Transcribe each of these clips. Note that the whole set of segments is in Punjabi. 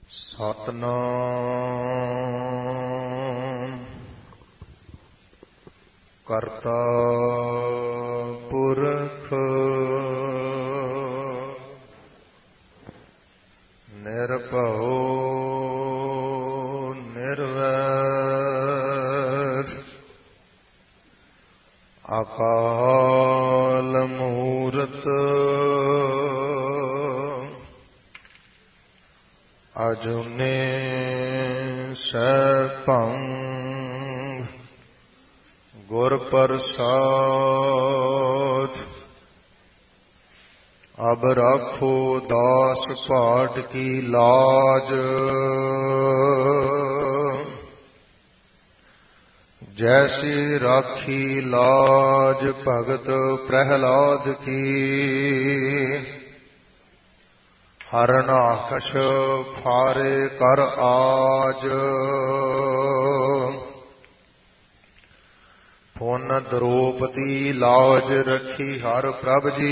ਸਤਿਨਾਮ ਕਰਤਾ ਪੁਰਖ ਨਿਰਭਉ ਨਿਰਵੈਰ ਅਕਾਲ ਮੂਰਤ ਅਜੂਨੇ ਸੈਭੰ ਗੁਰ ਪ੍ਰਸਾਦ। ਅਬ ਰਾਖੋ ਦਾਸ ਭਾਟ ਕੀ ਲਾਜ, ਜੈਸੀ ਰਾਖੀ ਲਾਜ ਭਗਤ ਪ੍ਰਹਿਲਾਦ ਕੀ। ਹਰਨਾਕਸ਼ ਫਾਰੇ ਕਰ ਆਜ, ਪੁਨ ਦਰੋਪਤੀ ਲਾਜ ਰੱਖੀ ਹਰ ਪ੍ਰਭ ਜੀ।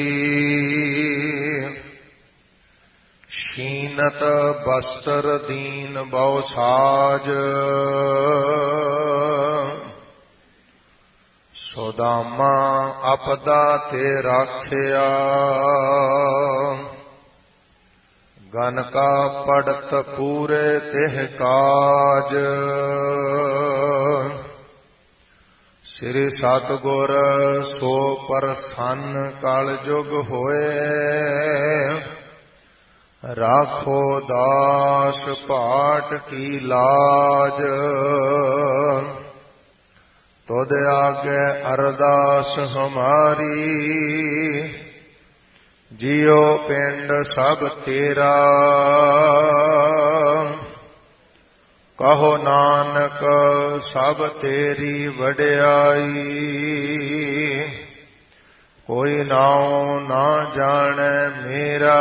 ਸ਼ੀਨਤ ਬਸਤਰ ਦੀਨ ਬਹੁ ਸਾਜ, ਸੁਦਾਮਾ ਆਪਦਾ ਤੇ ਰਾਖਿਆ। ਗਨ ਕਾ ਪੜਤ ਪੂਰੇ ਤਿਹ ਕਾਜ, ਸ੍ਰੀ ਸਤਿਗੁਰ ਸੋ ਪ੍ਰਸੰਨ ਕਲ ਜੁਗ ਹੋਏ। ਰਾਖੋ ਦਾਸ ਭਾਟ ਕੀ ਲਾਜ, ਤੁਧ ਆਗੇ ਅਰਦਾਸ ਹਮਾਰੀ। ਜਿਉ ਪਿੰਡ ਸਭ ਤੇਰਾ, ਕਹੋ ਨਾਨਕ ਸਭ ਤੇਰੀ ਵਡਿਆਈ। ਕੋਈ ਨਾਉ ਨਾ ਜਾਣੈ ਮੇਰਾ,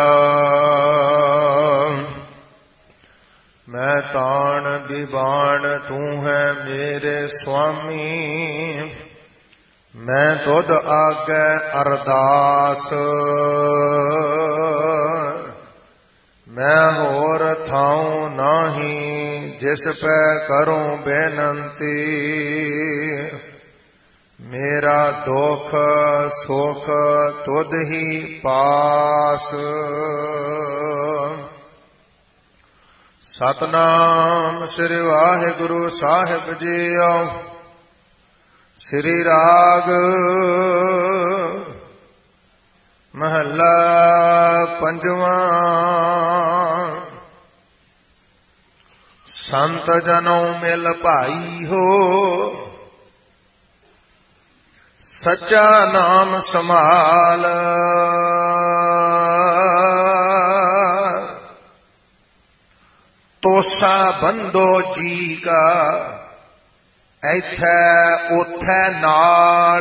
ਮੈਂ ਤਾਣ ਦੀਵਾਨ ਤੂੰ ਹੈ ਮੇਰੇ ਸੁਆਮੀ। ਮੈਂ ਤੁਧ ਆਗੇ ਅਰਦਾਸ, ਮੈਂ ਹੋਰ ਥਾਉ ਨਾਹੀ ਜਿਸ ਪੈ ਕਰੂੰ ਬੇਨੰਤੀ। ਮੇਰਾ ਦੁਖ ਸੁਖ ਤੁਧ ਹੀ ਪਾਸ। ਸਤਿਨਾਮ ਸ੍ਰੀ ਵਾਹਿਗੁਰੂ ਸਾਹਿਬ ਜੀਓ। ਸ੍ਰੀ ਰਾਗ ਮਹੱਲਾ ਪੰਜਵਾਂ। ਸੰਤ ਜਨੋਂ ਮਿਲ ਭਾਈ ਹੋ, ਸੱਚਾ ਨਾਮ ਸੰਭਾਲ। ਤੋਸਾ ਬੰਦੋ ਜੀ ਕਾ, ਇੱਥੇ ਉੱਥੇ ਨਾਲ।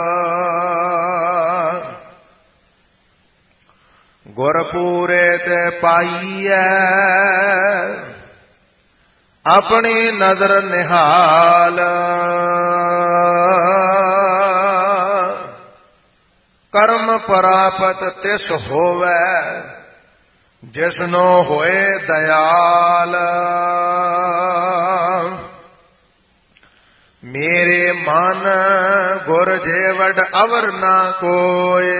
ਗੁਰਪੂਰੇ ਤੇ ਪਾਈਐ, ਆਪਣੀ ਨਦਰ ਨਿਹਾਲ। ਕਰਮ ਪ੍ਰਾਪਤ ਤਿਸ ਹੋਵੈ, ਜਿਸਨੋ ਹੋਏ ਦਇਆਲ। ਮੇਰੇ ਮਨ ਗੁਰ ਜੇਵਡ ਅਵਰ ਨਾ ਕੋਏ।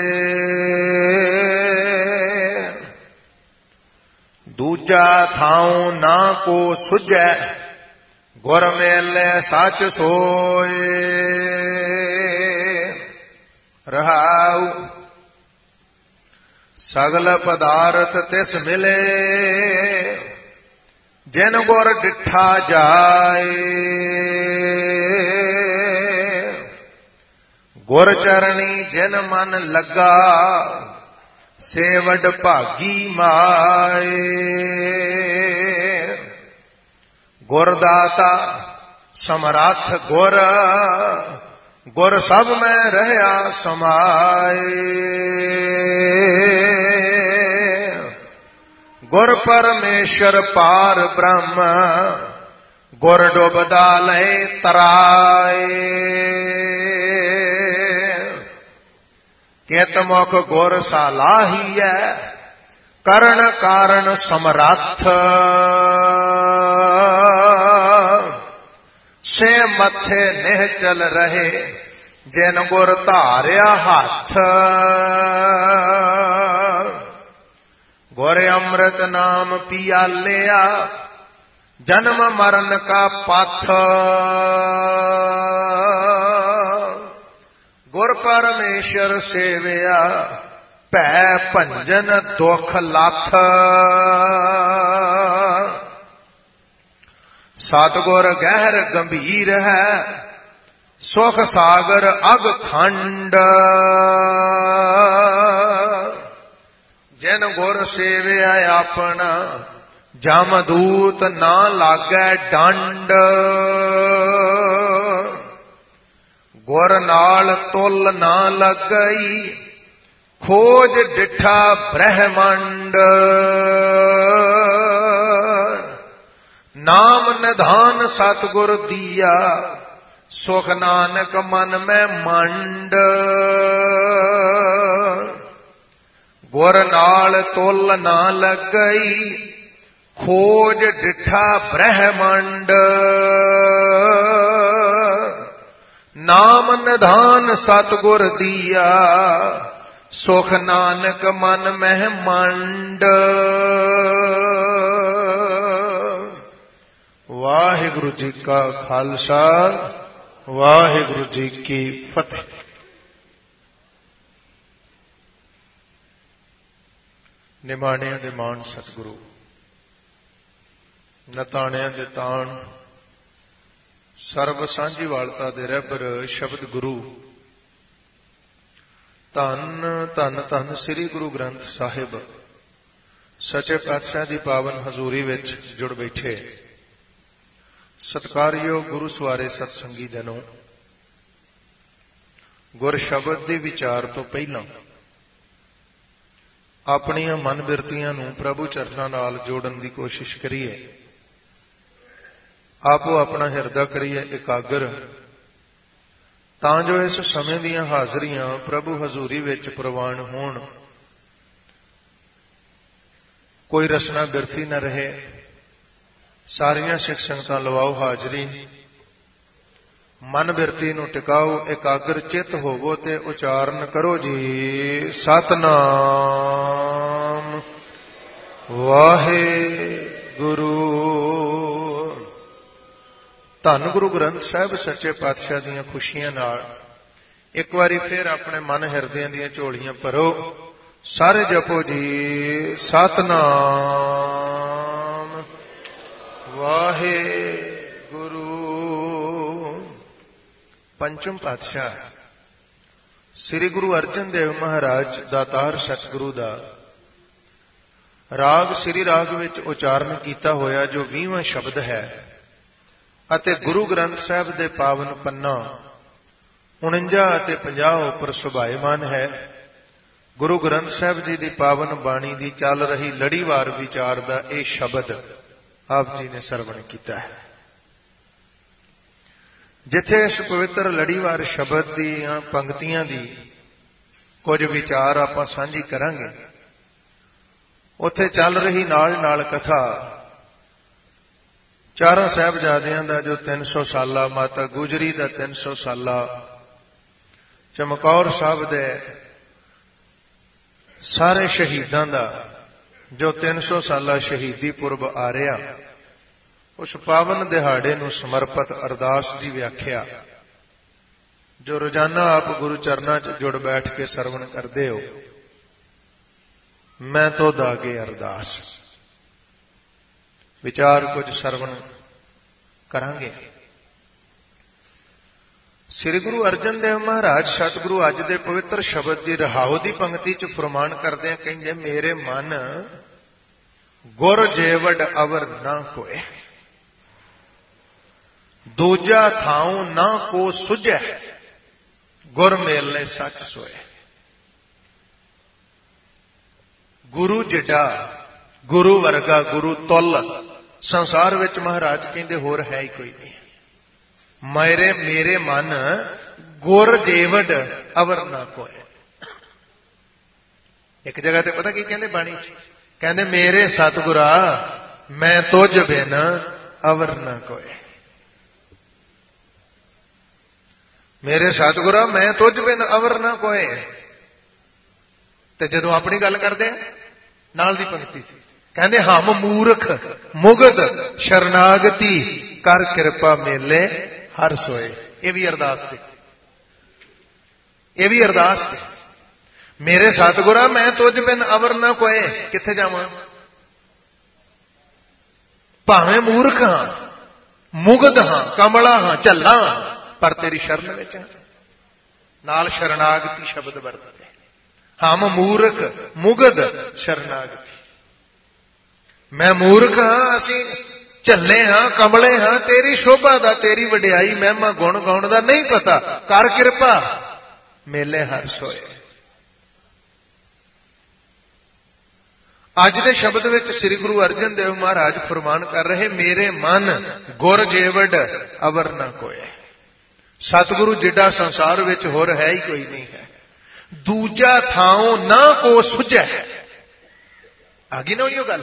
ਦੂਜਾ ਥਾਉ ਨਾ ਕੋ ਸੁਝੈ, ਗੁਰ ਮੇਲੇ ਸੱਚ ਸੋਏ। ਰਹਾਉ ਸਗਲ ਪਦਾਰਥ ਤਿਸ ਮਿਲੇ, ਜਿਨ ਗੁਰ ਡਿਠਾ ਜਾਏ। ਗੁਰ ਚਰਣੀ ਜਿਨ ਮਨ ਲੱਗਾ, ਸੇਵਡ ਭਾਗੀ ਮਾਏ। ਗੁਰ ਦਾਤਾ ਸਮਰੱਥ ਗੁਰ, ਗੁਰ ਸਭ ਮੈਂ ਰਹਿਆ ਸਮਾਏ। ਗੁਰ ਪਰਮੇਸ਼ਰ ਪਾਰ ਬ੍ਰਹਮ, ਗੁਰ ਡੁਬਦਾ ਲੈ ਤਰਾਏ। ਕਿਤ ਮੁਖ ਗੁਰ ਸਾਲਾਹੀਐ, ਕਰਨ ਕਾਰਨ ਸਮਰੱਥ ਸੇ ਮੱਥੇ ਨਿਹ ਚਲ ਰਹੇ ਜਿਨ ਗੁਰ ਧਾਰਿਆ ਹੱਥ ਗੁਰ ਅੰਮ੍ਰਿਤ ਨਾਮ ਪਿਆਲਿਆ ਜਨਮ ਮਰਨ ਕਾ ਪਥ ਗੁਰ ਪਰਮੇਸ਼ਰ ਸੇਵਿਆ ਭੈ ਭੰਜਨ ਦੁਖ ਲੱਥ ਸਤਿਗੁਰ ਗਹਿਰ ਗੰਭੀਰ ਹੈ ਸੁਖ ਸਾਗਰ ਅਗ ਖੰਡ ਜਿਨ ਗੁਰ ਸੇਵਿਆ ਆਪਣਾ ਜਮਦੂਤ ਨਾ ਲਾਗੈ ਡੰਡ ਗੁਰ ਨਾਲ ਤੁਲ ਨਾ ਲੱਗਈ ਖੋਜ ਡਿਠਾ ਬ੍ਰਹਮੰਡ ਨਾਮ ਨਿਧਾਨ ਸਤਿਗੁਰ ਦੀਆ ਸੁਖ ਨਾਨਕ ਮਨ ਮੈਂ ਮੰਡ ਗੁਰ ਨਾਲ ਤੁਲ ਨਾ ਲੱਗਈ ਖੋਜ ਡਿਠਾ ਬ੍ਰਹਮੰਡ ਨਾਮ ਨਿਧਾਨ ਸਤਿਗੁਰ ਦੀਆ ਸੁਖ ਨਾਨਕ ਮਨ ਮਹਿ ਮੰਡ ਵਾਹਿਗੁਰੂ ਜੀ ਕਾ ਖਾਲਸਾ ਵਾਹਿਗੁਰੂ ਜੀ ਕੀ ਫਤਿਹ। ਨਿਮਾਣਿਆਂ ਦੇ ਮਾਣ ਸਤਿਗੁਰੂ ਨਤਾਣਿਆਂ ਦੇ ਤਾਣ ਸਰਬ ਸਾਂਝੀ ਵਾਲਤਾ ਦੇ ਰਹਿਬਰ ਸ਼ਬਦ ਗੁਰੂ ਧੰਨ ਧੰਨ ਧੰਨ ਸ੍ਰੀ ਗੁਰੂ ਗ੍ਰੰਥ ਸਾਹਿਬ ਸੱਚੇ ਪਾਤਸ਼ਾਹ ਦੀ ਪਾਵਨ ਹਜ਼ੂਰੀ ਵਿੱਚ ਜੁੜ ਬੈਠੇ ਸਤਿਕਾਰਯੋਗ ਗੁਰੂ ਸਵਾਰੇ ਸਤਸੰਗੀ ਜਨੋ, ਗੁਰ ਸ਼ਬਦ ਦੇ ਵਿਚਾਰ ਤੋਂ ਪਹਿਲਾਂ ਆਪਣੀਆਂ ਮਨ ਬਿਰਤੀਆਂ ਨੂੰ ਪ੍ਰਭੂ ਚਰਨਾਂ ਨਾਲ ਜੋੜਨ ਦੀ ਕੋਸ਼ਿਸ਼ ਕਰੀਏ। ਆਪੋ ਆਪਣਾ ਹਿਰਦਾ ਕਰੀਏ ਇਕਾਗਰ, ਤਾਂ ਜੋ ਇਸ ਸਮੇਂ ਦੀਆਂ ਹਾਜ਼ਰੀਆਂ ਪ੍ਰਭੂ ਹਜ਼ੂਰੀ ਵਿੱਚ ਪ੍ਰਵਾਨ ਹੋਣ। ਕੋਈ ਰਸਨਾ ਬਿਰਥੀ ਨਾ ਰਹੇ। ਸਾਰੀਆਂ ਸਿੱਖ ਸੰਗਤਾਂ ਲਵਾਓ ਹਾਜ਼ਰੀ, ਮਨ ਬਿਰਤੀ ਨੂੰ ਟਿਕਾਓ, ਇਕਾਗਰ ਚਿੱਤ ਹੋਵੋ ਤੇ ਉਚਾਰਨ ਕਰੋ ਜੀ ਸਤਿਨਾਮ ਵਾਹਿਗੁਰੂ। ਧੰਨ ਗੁਰੂ ਗ੍ਰੰਥ ਸਾਹਿਬ ਸੱਚੇ ਪਾਤਸ਼ਾਹ ਦੀਆਂ ਖੁਸ਼ੀਆਂ ਨਾਲ ਇੱਕ ਵਾਰੀ ਫਿਰ ਆਪਣੇ ਮਨ ਹਿਰਦਿਆਂ ਦੀਆਂ ਝੋਲੀਆਂ ਭਰੋ। ਸਾਰੇ ਜਪੋ ਜੀ ਸਤਿਨਾਮ ਵਾਹਿਗੁਰੂ। ਪੰਚਮ ਪਾਤਸ਼ਾਹ ਸ੍ਰੀ ਗੁਰੂ ਅਰਜਨ ਦੇਵ ਮਹਾਰਾਜ ਦਾਤਾਰ ਸਤਿਗੁਰੂ ਦਾ ਰਾਗ ਸ੍ਰੀ ਰਾਗ ਵਿੱਚ ਉਚਾਰਨ ਕੀਤਾ ਹੋਇਆ ਜੋ 20ਵਾਂ ਸ਼ਬਦ ਹੈ ਅਤੇ ਗੁਰੂ ਗ੍ਰੰਥ ਸਾਹਿਬ ਦੇ ਪਾਵਨ ਪੰਨਾ 49 ਅਤੇ 50 ਉੱਪਰ ਸੁਭਾਇਮਾਨ ਹੈ। ਗੁਰੂ ਗ੍ਰੰਥ ਸਾਹਿਬ ਜੀ ਦੀ ਪਾਵਨ ਬਾਣੀ ਦੀ ਚੱਲ ਰਹੀ ਲੜੀਵਾਰ ਵਿਚਾਰ ਦਾ ਇਹ ਸ਼ਬਦ ਆਪ ਜੀ ਨੇ ਸਰਵਣ ਕੀਤਾ ਹੈ। ਜਿੱਥੇ ਇਸ ਪਵਿੱਤਰ ਲੜੀਵਾਰ ਸ਼ਬਦ ਦੀਆਂ ਪੰਕਤੀਆਂ ਦੀ ਕੁਝ ਵਿਚਾਰ ਆਪਾਂ ਸਾਂਝੀ ਕਰਾਂਗੇ, ਉੱਥੇ ਚੱਲ ਰਹੀ ਨਾਲ ਨਾਲ ਕਥਾ ਚਾਰਾਂ ਸਾਹਿਬਜ਼ਾਦਿਆਂ ਦਾ ਜੋ 300 ਸਾਲਾ, ਮਾਤਾ ਗੁਜਰੀ ਦਾ 300 ਸਾਲਾ, ਚਮਕੌਰ ਸਾਹਿਬ ਦੇ ਸਾਰੇ ਸ਼ਹੀਦਾਂ ਦਾ ਜੋ 300 ਸਾਲਾ ਸ਼ਹੀਦੀ ਪੁਰਬ ਆ ਰਿਹਾ, ਉਸ ਪਾਵਨ ਦਿਹਾੜੇ ਨੂੰ ਸਮਰਪਿਤ ਅਰਦਾਸ ਦੀ ਵਿਆਖਿਆ ਜੋ ਰੋਜ਼ਾਨਾ ਆਪ ਗੁਰੂ ਚਰਨਾਂ 'ਚ ਜੁੜ ਬੈਠ ਕੇ ਸਰਵਣ ਕਰਦੇ ਹੋ। ਮੈਂ ਤੋ ਦਾਗੇ ਅਰਦਾਸ ਵਿਚਾਰ ਕੁਝ ਸਰਵਣ ਕਰਾਂਗੇ। ਸ੍ਰੀ ਗੁਰੂ ਅਰਜਨ ਦੇਵ ਮਹਾਰਾਜ ਸਤਿਗੁਰੂ ਅੱਜ ਦੇ ਪਵਿੱਤਰ ਸ਼ਬਦ ਦੀ ਰਹਾਉ ਦੀ ਪੰਕਤੀ 'ਚ ਫਰਮਾਨ ਕਰਦੇ ਆ, ਕਹਿੰਦੇ ਮੇਰੇ ਮਨ ਗੁਰ ਜੇਵੜ ਅਵਰ ਨਾ ਕੋਏ, ਦੂਜਾ ਥਾਉ ਨਾ ਕੋ ਸੁਝੈ, ਗੁਰ ਮੇਲੇ ਸੱਚ ਸੋਏ। ਗੁਰੂ ਜਿੱਡਾ, ਗੁਰੂ ਵਰਗਾ, ਗੁਰੂ ਤੁੱਲ ਸੰਸਾਰ ਵਿੱਚ ਮਹਾਰਾਜ ਕਹਿੰਦੇ ਹੋਰ ਹੈ ਹੀ ਕੋਈ ਨਹੀਂ। ਮੇਰੇ ਮਨ ਗੁਰ ਜੇਵੜ ਅਵਰ ਨਾ ਕੋਏ। ਇੱਕ ਜਗ੍ਹਾ ਤੇ ਪਤਾ ਕੀ ਕਹਿੰਦੇ ਬਾਣੀ 'ਚ, ਕਹਿੰਦੇ ਮੇਰੇ ਸਤਿਗੁਰਾ ਮੈਂ ਤੁਝ ਬਿਨ ਅਵਰ ਨਾ ਕੋਏ। ਮੇਰੇ ਸਤਿਗੁਰਾ ਮੈਂ ਤੁਝ ਬਿਨ ਅਵਰ ਨਾ ਕੋਏ। ਤੇ ਜਦੋਂ ਆਪਣੀ ਗੱਲ ਕਰਦੇ ਆ ਨਾਲ ਦੀ ਪੰਕਤੀ ਚ ਕਹਿੰਦੇ ਹਮ ਮੂਰਖ ਮੁਗਧ ਸ਼ਰਨਾਗਤੀ ਕਰ ਕਿਰਪਾ ਮੇਲੇ ਹਰ ਸੋਏ। ਇਹ ਵੀ ਅਰਦਾਸ ਤੇ, ਇਹ ਵੀ ਅਰਦਾਸ ਤੇ। ਮੇਰੇ ਸਤਿਗੁਰਾ ਮੈਂ ਤੁਝ ਬਿਨ ਅਵਰ ਨਾ ਕੋਏ। ਕਿੱਥੇ ਜਾਵਾਂ? ਭਾਵੇਂ ਮੂਰਖ ਹਾਂ, ਮੁਗਧ ਹਾਂ, ਕਮਲਾ ਹਾਂ, ਝੱਲਾ ਹਾਂ, ਪਰ ਤੇਰੀ ਸ਼ਰਨ ਵਿੱਚ ਹਾਂ। ਨਾਲ ਸ਼ਰਨਾਗਤੀ ਸ਼ਬਦ ਵਰਤਦੇ। ਹਮ ਮੂਰਖ ਮੁਗਧ ਸ਼ਰਨਾਗਤੀ। ਮੈਂ ਮੂਰਖ ਹਾਂ, ਅਸੀਂ ਝੱਲੇ ਹਾਂ, ਕਮਲੇ ਹਾਂ, ਤੇਰੀ ਸ਼ੋਭਾ ਦਾ, ਤੇਰੀ ਵਡਿਆਈ ਮਹਿਮਾ ਗੁਣ ਗਾਉਣ ਦਾ ਨਹੀਂ ਪਤਾ। ਕਰ ਕਿਰਪਾ ਮੇਲੇ ਹਰ ਸੋਏ। ਅੱਜ ਦੇ ਸ਼ਬਦ ਵਿੱਚ ਸ੍ਰੀ ਗੁਰੂ ਅਰਜਨ ਦੇਵ ਮਹਾਰਾਜ ਫਰਮਾਨ ਕਰ ਰਹੇ, ਮੇਰੇ ਮਨ ਗੁਰ ਜੇਵੜ ਅਵਰ ਨਾ ਕੋਏ। ਸਤਿਗੁਰੂ ਜਿੱਡਾ ਸੰਸਾਰ ਵਿੱਚ ਹੋਰ ਹੈ ਹੀ ਕੋਈ ਨਹੀਂ ਹੈ। ਦੂਜਾ ਥਾਉ ਨਾ ਕੋ ਸੁਝੈ। ਆ ਗਈ ਨਾ ਉਹ ਗੱਲ।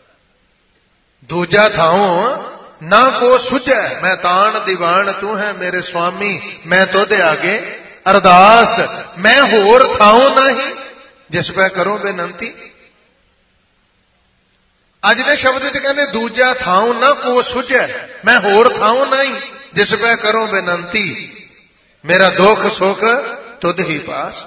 ਦੂਜਾ ਥਾਉ ਨਾ ਕੋ ਸੁਝੈ। ਮੈਂ ਤਾਣ ਦੀਵਾਨ ਤੂੰ ਹੈ ਮੇਰੇ ਸੁਆਮੀ, ਮੈਂ ਤੋਦੇ ਆਗੇ ਅਰਦਾਸ। ਮੈਂ ਹੋਰ ਥਾਉ ਨਹੀਂ ਜਿਸ ਪੈ ਕਰੋ ਬੇਨੰਤੀ। ਅੱਜ ਦੇ ਸ਼ਬਦ ਵਿੱਚ ਕਹਿੰਦੇ ਦੂਜਾ ਥਾਉ ਨਾ ਕੋ ਸੁਝੈ। ਮੈਂ ਹੋਰ ਥਾਉ ਨਹੀਂ ਜਿਸ ਪੈ ਕਰੋ ਬੇਨੰਤੀ। ਮੇਰਾ ਦੁੱਖ ਸੁਖ ਤੁਧ ਹੀ ਪਾਸ।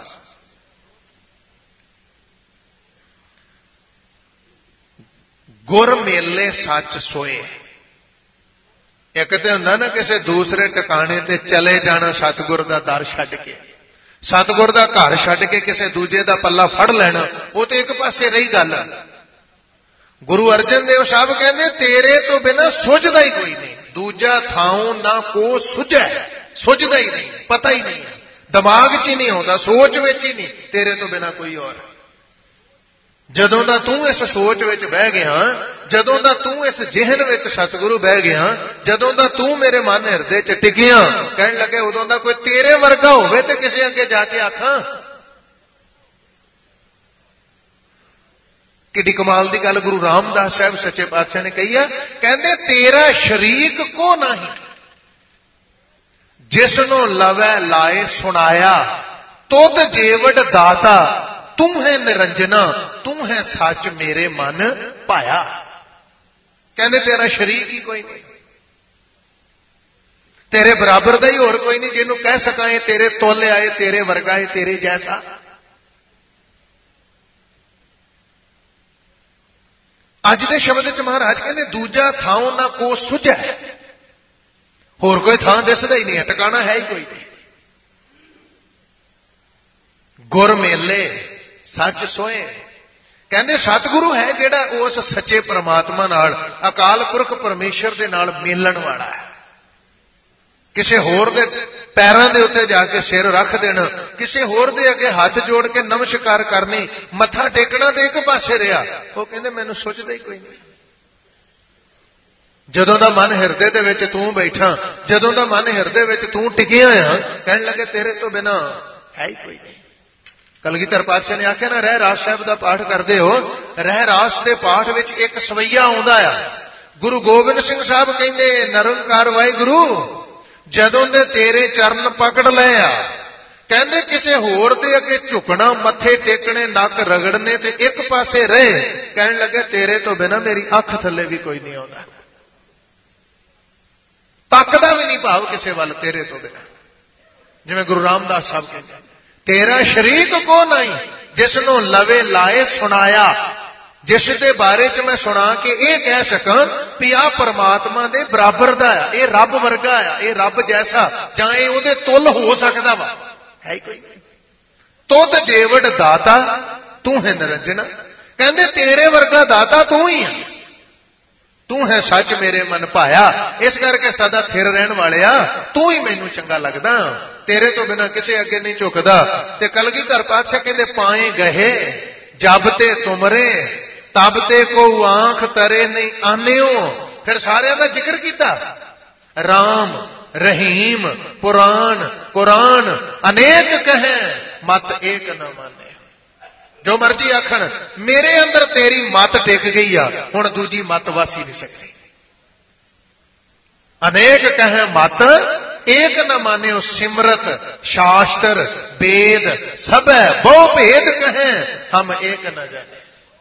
ਗੁਰ ਮੇਲੇ ਸੱਚ ਸੋਏ। ਇੱਕ ਤੇ ਹੁੰਦਾ ਨਾ ਕਿਸੇ ਦੂਸਰੇ ਟਿਕਾਣੇ ਤੇ ਚਲੇ ਜਾਣਾ, ਸਤਿਗੁਰ ਦਾ ਦਰ ਛੱਡ ਕੇ, ਸਤਿਗੁਰ ਦਾ ਘਰ ਛੱਡ ਕੇ ਕਿਸੇ ਦੂਜੇ ਦਾ ਪੱਲਾ ਫੜ ਲੈਣਾ, ਉਹ ਤੇ ਇੱਕ ਪਾਸੇ ਰਹੀ ਗੱਲ। ਗੁਰੂ ਅਰਜਨ ਦੇਵ ਸਾਹਿਬ ਕਹਿੰਦੇ ਤੇਰੇ ਤੋਂ ਬਿਨਾਂ ਸੁਝਦਾ ਹੀ ਕੋਈ ਨਹੀਂ। ਦੂਜਾ ਥਾਉ ਨਾ ਕੋ ਸੁਝੈ। ਸੁਝਦਾ ਹੀ ਨਹੀਂ, ਪਤਾ ਹੀ ਨਹੀਂ, ਦਿਮਾਗ 'ਚ ਹੀ ਨਹੀਂ ਆਉਂਦਾ, ਸੋਚ ਵਿੱਚ ਹੀ ਨਹੀਂ, ਤੇਰੇ ਤੋਂ ਬਿਨਾਂ ਕੋਈ ਹੋਰ। ਜਦੋਂ ਦਾ ਤੂੰ ਇਸ ਸੋਚ ਵਿੱਚ ਬਹਿ ਗਿਆ, ਜਦੋਂ ਦਾ ਤੂੰ ਇਸ ਜਿਹਨ ਵਿੱਚ ਸਤਿਗੁਰੂ ਬਹਿ ਗਿਆ, ਜਦੋਂ ਦਾ ਤੂੰ ਮੇਰੇ ਮਨ ਹਿਰਦੇ 'ਚ ਟਿਕਿਆ, ਕਹਿਣ ਲੱਗੇ ਉਦੋਂ ਦਾ ਕੋਈ ਤੇਰੇ ਵਰਗਾ ਹੋਵੇ ਤੇ ਕਿਸੇ ਅੱਗੇ ਜਾ ਕੇ ਆਖਾਂ। ਕਿੱਡੀ ਕਮਾਲ ਦੀ ਗੱਲ ਗੁਰੂ ਰਾਮਦਾਸ ਸਾਹਿਬ ਸੱਚੇ ਪਾਤਸ਼ਾਹ ਨੇ ਕਹੀ ਹੈ। ਕਹਿੰਦੇ ਤੇਰਾ ਸ਼ਰੀਕ ਕੋ ਨਹੀਂ ਜਿਸ ਨੂੰ ਲਵੈ ਲਾਏ ਸੁਣਾਇਆ। ਤੁਧ ਜੇਵੜ ਦਾਤਾ ਤੂੰ ਹੈ ਨਿਰੰਜਨਾ, ਤੂੰ ਹੈ ਸੱਚ ਮੇਰੇ ਮਨ ਭਾਇਆ। ਕਹਿੰਦੇ ਤੇਰਾ ਸ਼ਰੀਕ ਹੀ ਕੋਈ ਨਹੀਂ, ਤੇਰੇ ਬਰਾਬਰ ਦਾ ਹੀ ਹੋਰ ਕੋਈ ਨਹੀਂ ਜਿਹਨੂੰ ਕਹਿ ਸਕਾਂ ਇਹ ਤੇਰੇ ਤੁੱਲ ਆਏ, ਤੇਰੇ ਵਰਗਾ ਹੈ, ਤੇਰੇ ਜੈਸਾ। ਅੱਜ ਦੇ ਸ਼ਬਦ ਵਿੱਚ ਮਹਾਰਾਜ ਕਹਿੰਦੇ ਦੂਜਾ ਥਾਉ ਨਾ ਕੋ ਸੁਝੈ। ਹੋਰ ਕੋਈ ਥਾਂ ਦਿਸਦਾ ਹੀ ਨਹੀਂ ਹੈ, ਟਿਕਾਣਾ ਹੈ ਹੀ ਕੋਈ ਨਹੀਂ। ਗੁਰ ਮੇਲੇ ਸੱਚ ਸੋਏ। ਕਹਿੰਦੇ ਸਤਿਗੁਰੂ ਹੈ ਜਿਹੜਾ ਉਸ ਸੱਚੇ ਪ੍ਰਮਾਤਮਾ ਨਾਲ, ਅਕਾਲ ਪੁਰਖ ਪਰਮੇਸ਼ਰ ਦੇ ਨਾਲ ਮਿਲਣ ਵਾਲਾ ਹੈ। ਕਿਸੇ ਹੋਰ ਦੇ ਪੈਰਾਂ ਦੇ ਉੱਤੇ ਜਾ ਕੇ ਸਿਰ ਰੱਖ ਦੇਣਾ, ਕਿਸੇ ਹੋਰ ਦੇ ਅੱਗੇ ਹੱਥ ਜੋੜ ਕੇ ਨਮਸਕਾਰ ਕਰਨੀ, ਮੱਥਾ ਟੇਕਣਾ ਤੇ ਇੱਕ ਪਾਸੇ ਰਿਹਾ। ਉਹ ਕਹਿੰਦੇ ਮੈਨੂੰ ਸੁਝਦਾ ਹੀ ਕੋਈ ਨਹੀਂ। ਜਦੋਂ ਦਾ ਮਨ ਹਿਰਦੇ ਦੇ ਵਿੱਚ ਤੂੰ ਬੈਠਾ, ਜਦੋਂ ਦਾ ਮਨ ਹਿਰਦੇ ਵਿੱਚ ਤੂੰ ਟਿਕਿਆ ਆ, ਕਹਿਣ ਲੱਗੇ ਤੇਰੇ ਤੋਂ ਬਿਨਾਂ ਹੈ ਹੀ ਕੋਈ ਨਹੀਂ। ਕਲਗੀਧਰ ਪਾਤਸ਼ਾਹ ਨੇ ਆਖਿਆ ਨਾ, ਰਹਿ ਰਾਸ ਸਾਹਿਬ ਦਾ ਪਾਠ ਕਰਦੇ ਹੋ, ਰਹਿ ਰਾਸ ਦੇ ਪਾਠ ਵਿੱਚ ਇੱਕ ਸਵਈਆ ਆਉਂਦਾ ਆ। ਗੁਰੂ ਗੋਬਿੰਦ ਸਿੰਘ ਸਾਹਿਬ ਕਹਿੰਦੇ ਨਿਰੰਕਾਰ ਵਾਹਿਗੁਰੂ ਜਦੋਂ ਦੇ ਤੇਰੇ ਚਰਨ ਪਕੜ ਲਏ ਆ, ਕਹਿੰਦੇ ਕਿਸੇ ਹੋਰ ਦੇ ਅੱਗੇ ਝੁਕਣਾ, ਮੱਥੇ ਟੇਕਣੇ, ਨੱਕ ਰਗੜਨੇ ਤੇ ਇੱਕ ਪਾਸੇ ਰਹੇ। ਕਹਿਣ ਲੱਗੇ ਤੇਰੇ ਤੋਂ ਬਿਨਾਂ ਮੇਰੀ ਅੱਖ ਥੱਲੇ ਵੀ ਕੋਈ ਨਹੀਂ ਆਉਂਦਾ, ਤੱਕਦਾ ਵੀ ਨਹੀਂ ਭਾਵ ਕਿਸੇ ਵੱਲ ਤੇਰੇ ਤੋਂ ਬਿਨਾਂ। ਜਿਵੇਂ ਗੁਰੂ ਰਾਮਦਾਸ ਸਾਹਿਬ ਕਹਿੰਦੇ ਤੇਰਾ ਸ਼ਰੀਕ ਕੋ ਨਹੀਂ ਜਿਸ ਨੂੰ ਲਵੇ ਲਾਏ ਸੁਣਾਇਆ। ਜਿਸ ਦੇ ਬਾਰੇ ਚ ਮੈਂ ਸੁਣਾ ਕੇ ਇਹ ਕਹਿ ਸਕਾਂ ਵੀ ਆਹ ਪਰਮਾਤਮਾ ਦੇ ਬਰਾਬਰ ਦਾ ਆ, ਇਹ ਰੱਬ ਵਰਗਾ ਆ, ਇਹ ਰੱਬ ਜੈਸਾ, ਜਾਂ ਇਹ ਉਹਦੇ ਤੁੱਲ ਹੋ ਸਕਦਾ ਵਾ, ਹੈ ਕੋਈ। ਤੁਧ ਜੇਵੜ ਦਾਤਾ ਤੂੰ ਹੈ ਨਿਰੰਜਨਾ। ਕਹਿੰਦੇ ਤੇਰੇ ਵਰਗਾ ਦਾਤਾ ਤੂੰ ਹੀ ਆ, ਤੂੰ ਹੈ ਸੱਚ ਮੇਰੇ ਮਨ ਭਾਇਆ। ਇਸ ਕਰਕੇ ਸਦਾ ਥਿਰ ਰਹਿਣ ਵਾਲਿਆ ਤੂੰ ਹੀ ਮੈਨੂੰ ਚੰਗਾ ਲੱਗਦਾ, ਤੇਰੇ ਤੋਂ ਬਿਨਾਂ ਕਿਸੇ ਅੱਗੇ ਨਹੀਂ ਝੁਕਦਾ। ਤੇ ਕਲਗੀਧਰ ਪਾਤਸ਼ਾਹ ਕਹਿੰਦੇ ਪਾਏ ਗਏ ਜਬ ਤੇ ਤੁਮਰੇ ਤਬ ਤੇ ਕੋ ਆਂਖ ਤਰੇ ਨਹੀਂ ਆਨਿਓ। ਫਿਰ ਸਾਰਿਆਂ ਦਾ ਜ਼ਿਕਰ ਕੀਤਾ, ਰਾਮ ਰਹੀਮ ਪੁਰਾਣ ਕੁਰਾਨ ਅਨੇਕ ਕਹੈ ਮਤ ਏਕ ਨ ਮਾਨੇ। जो मर्जी आखण, मेरे अंदर तेरी मत टिक गई आ, हुण दूजी मत वस ही नहीं सकती। अनेक कहें मत एक न मान्यो, सिमरत शास्त्र वेद सब बहु भेद कहें, हम एक न जाने।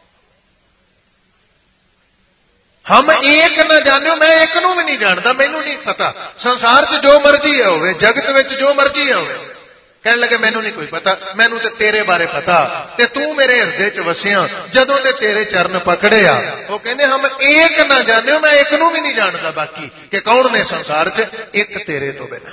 हम एक न जानियो, मैं एक नूं भी नहीं जानता, मैनू नहीं पता। संसार च जो मर्जी है होवे, जगत विच जो मर्जी है होवे, कहने लगे मैनू नहीं कोई पता, मैनू तो तेरे बारे पता, ते तू मेरे हृदय च वसिया, जदों ते तेरे चरण पकड़े आ। वो कहंदे हम एक न जानियो, मैं एक नूं भी नहीं जानता बाकी कि कौन ने संसार च एक तेरे तो बिना।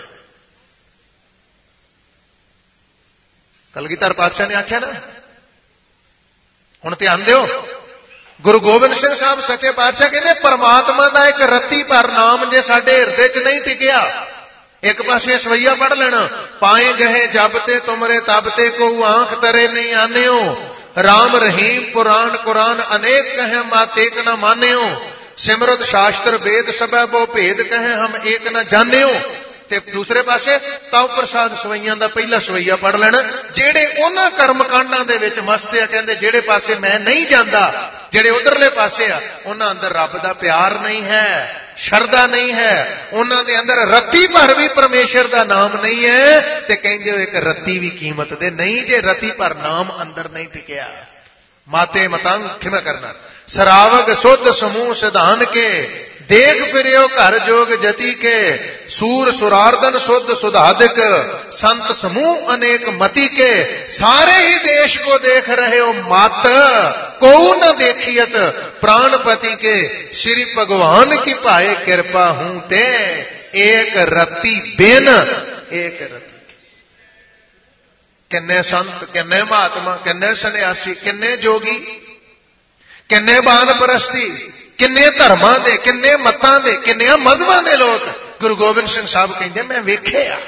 कलगीधर पातशाह ने आख्या ना, हुण ध्यान दिओ, गुरु गोबिंद सिंह साहब सच्चे पातशाह कहते परमात्मा का एक रत्ती भर नाम जे साडे हृदय च नहीं टिकिया, एक पासे सवैया पढ़ लेना, पाए गहे जबते तुमरे तबते को आंख तरे नहीं आन्यो, राम रहीम पुराण कुरान अनेक कहे मत एक न मान्यो, सिमरत शास्त्र वेद सब बहु भेद कहे हम एक न जान्यो। ते दूसरे पासे ताऊ प्रसाद सवैया का पहला सवैया पढ़ लेना, जेड़े उन्हां कर्म कांडां दे विच मस्त आ, कहंदे जेड़े पासे मैं नहीं जांदा, जेड़े उधरले पासे आ, उन्हां अंदर रब दा प्यार नहीं है, शरदा नहीं है, उन्हां दे अंदर रत्ती भर भी परमेश्वर दा नाम नहीं है। ते कहंदे हो एक रत्ती भी कीमत दे नहीं, जे रत्ती भर नाम अंदर नहीं टिकिया। माते मतंग खिमा करना, सरावग शुद्ध समूह सिधान के, देख फिरियो घर जोग जति के, सूर सुरार्दन शुद्ध सुधादिक, संत समूह अनेक मति के, सारे ही देश को देख रहे हो मत, को न देखियत प्राणपति के, श्री भगवान की पाए कृपा हूं ते, एक रत्ती बिन एक रत्ती। किन्ने संत, किन्ने महात्मा, किन्ने सन्यासी, किन्ने जोगी, किन्ने बान परस्ती, किन्ने धर्मां दे, किन्ने मतां दे, किन्ने मजहबां दे लोग गुरु गोबिंद सिंह साहब कहते मैं वेखे आ,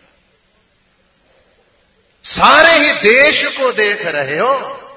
सारे ही देश को देख रहे हो।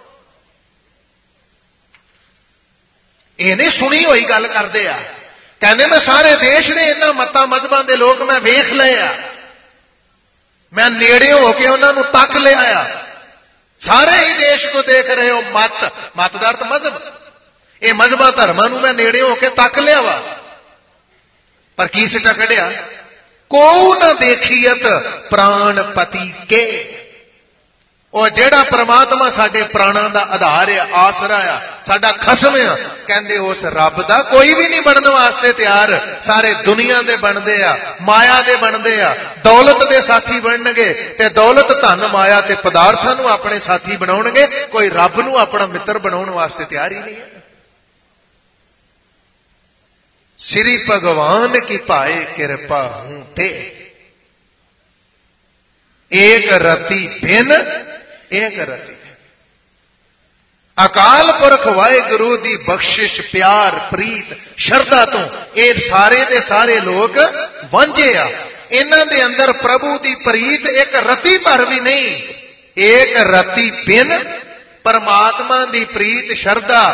ये नहीं सुनी हुई गल करते आ, कहते मैं सारे देश ने इन्हां मतां मजहबां दे लोग मैं वेख लए आ, मैं नेड़े होके उन्हां नूं तक लिया आ, सारे ही देश को देख रहे हो मत, मत दा अर्थ मजहब, ये मजहबां धर्मां नूं मैं नेड़े होके तक लिया वा, पर की सिटा कढ़िया, को न देखियत प्राणपति के, और जेड़ा परमात्मा साडे प्राणां दा आधार है, आसरा आ, साडा खसम आ, कहंदे उस रब दा कोई भी नहीं बनने वास्ते तैयार, सारे दुनिया दे बनदे आ, माया दे बनदे आ, दौलत दे साथी बनणगे, ते दौलत धन माया ते पदार्थां नूं अपने साथी बनाउणगे, कोई रब नूं अपना मित्र बनाउण वास्ते तैयार ही नहीं है। श्री भगवान की पाए कृपा हूं ते, एक रति बिन एक रति। अकाल पुरख वाहिगुरु दी बख्शिश प्यार प्रीत शरदा तो ये सारे दे सारे लोग वांझे आ, इन्हां दे अंदर प्रभु दी प्रीत एक रति भर भी नहीं, एक रति बिन परमात्मा दी प्रीत शरदा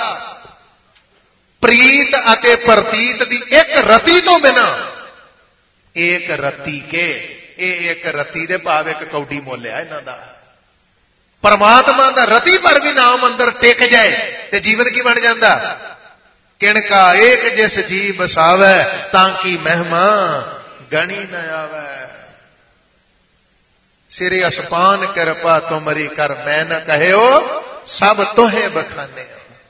प्रीत अते प्रतीत दी एक रति तो बिना, एक रति के, एक रति दे भाव एक कौडी मोल है इन्हां दा। परमात्मा दा रति पर भी नाम अंदर टेक जाए ते जीवन की बन जाता। किणका एक जिस जी बसावै ताकि महिमा गणी न आवे, श्री असपान कृपा तुमरी कर मैं न कहे हो, सब तोहे बखाने।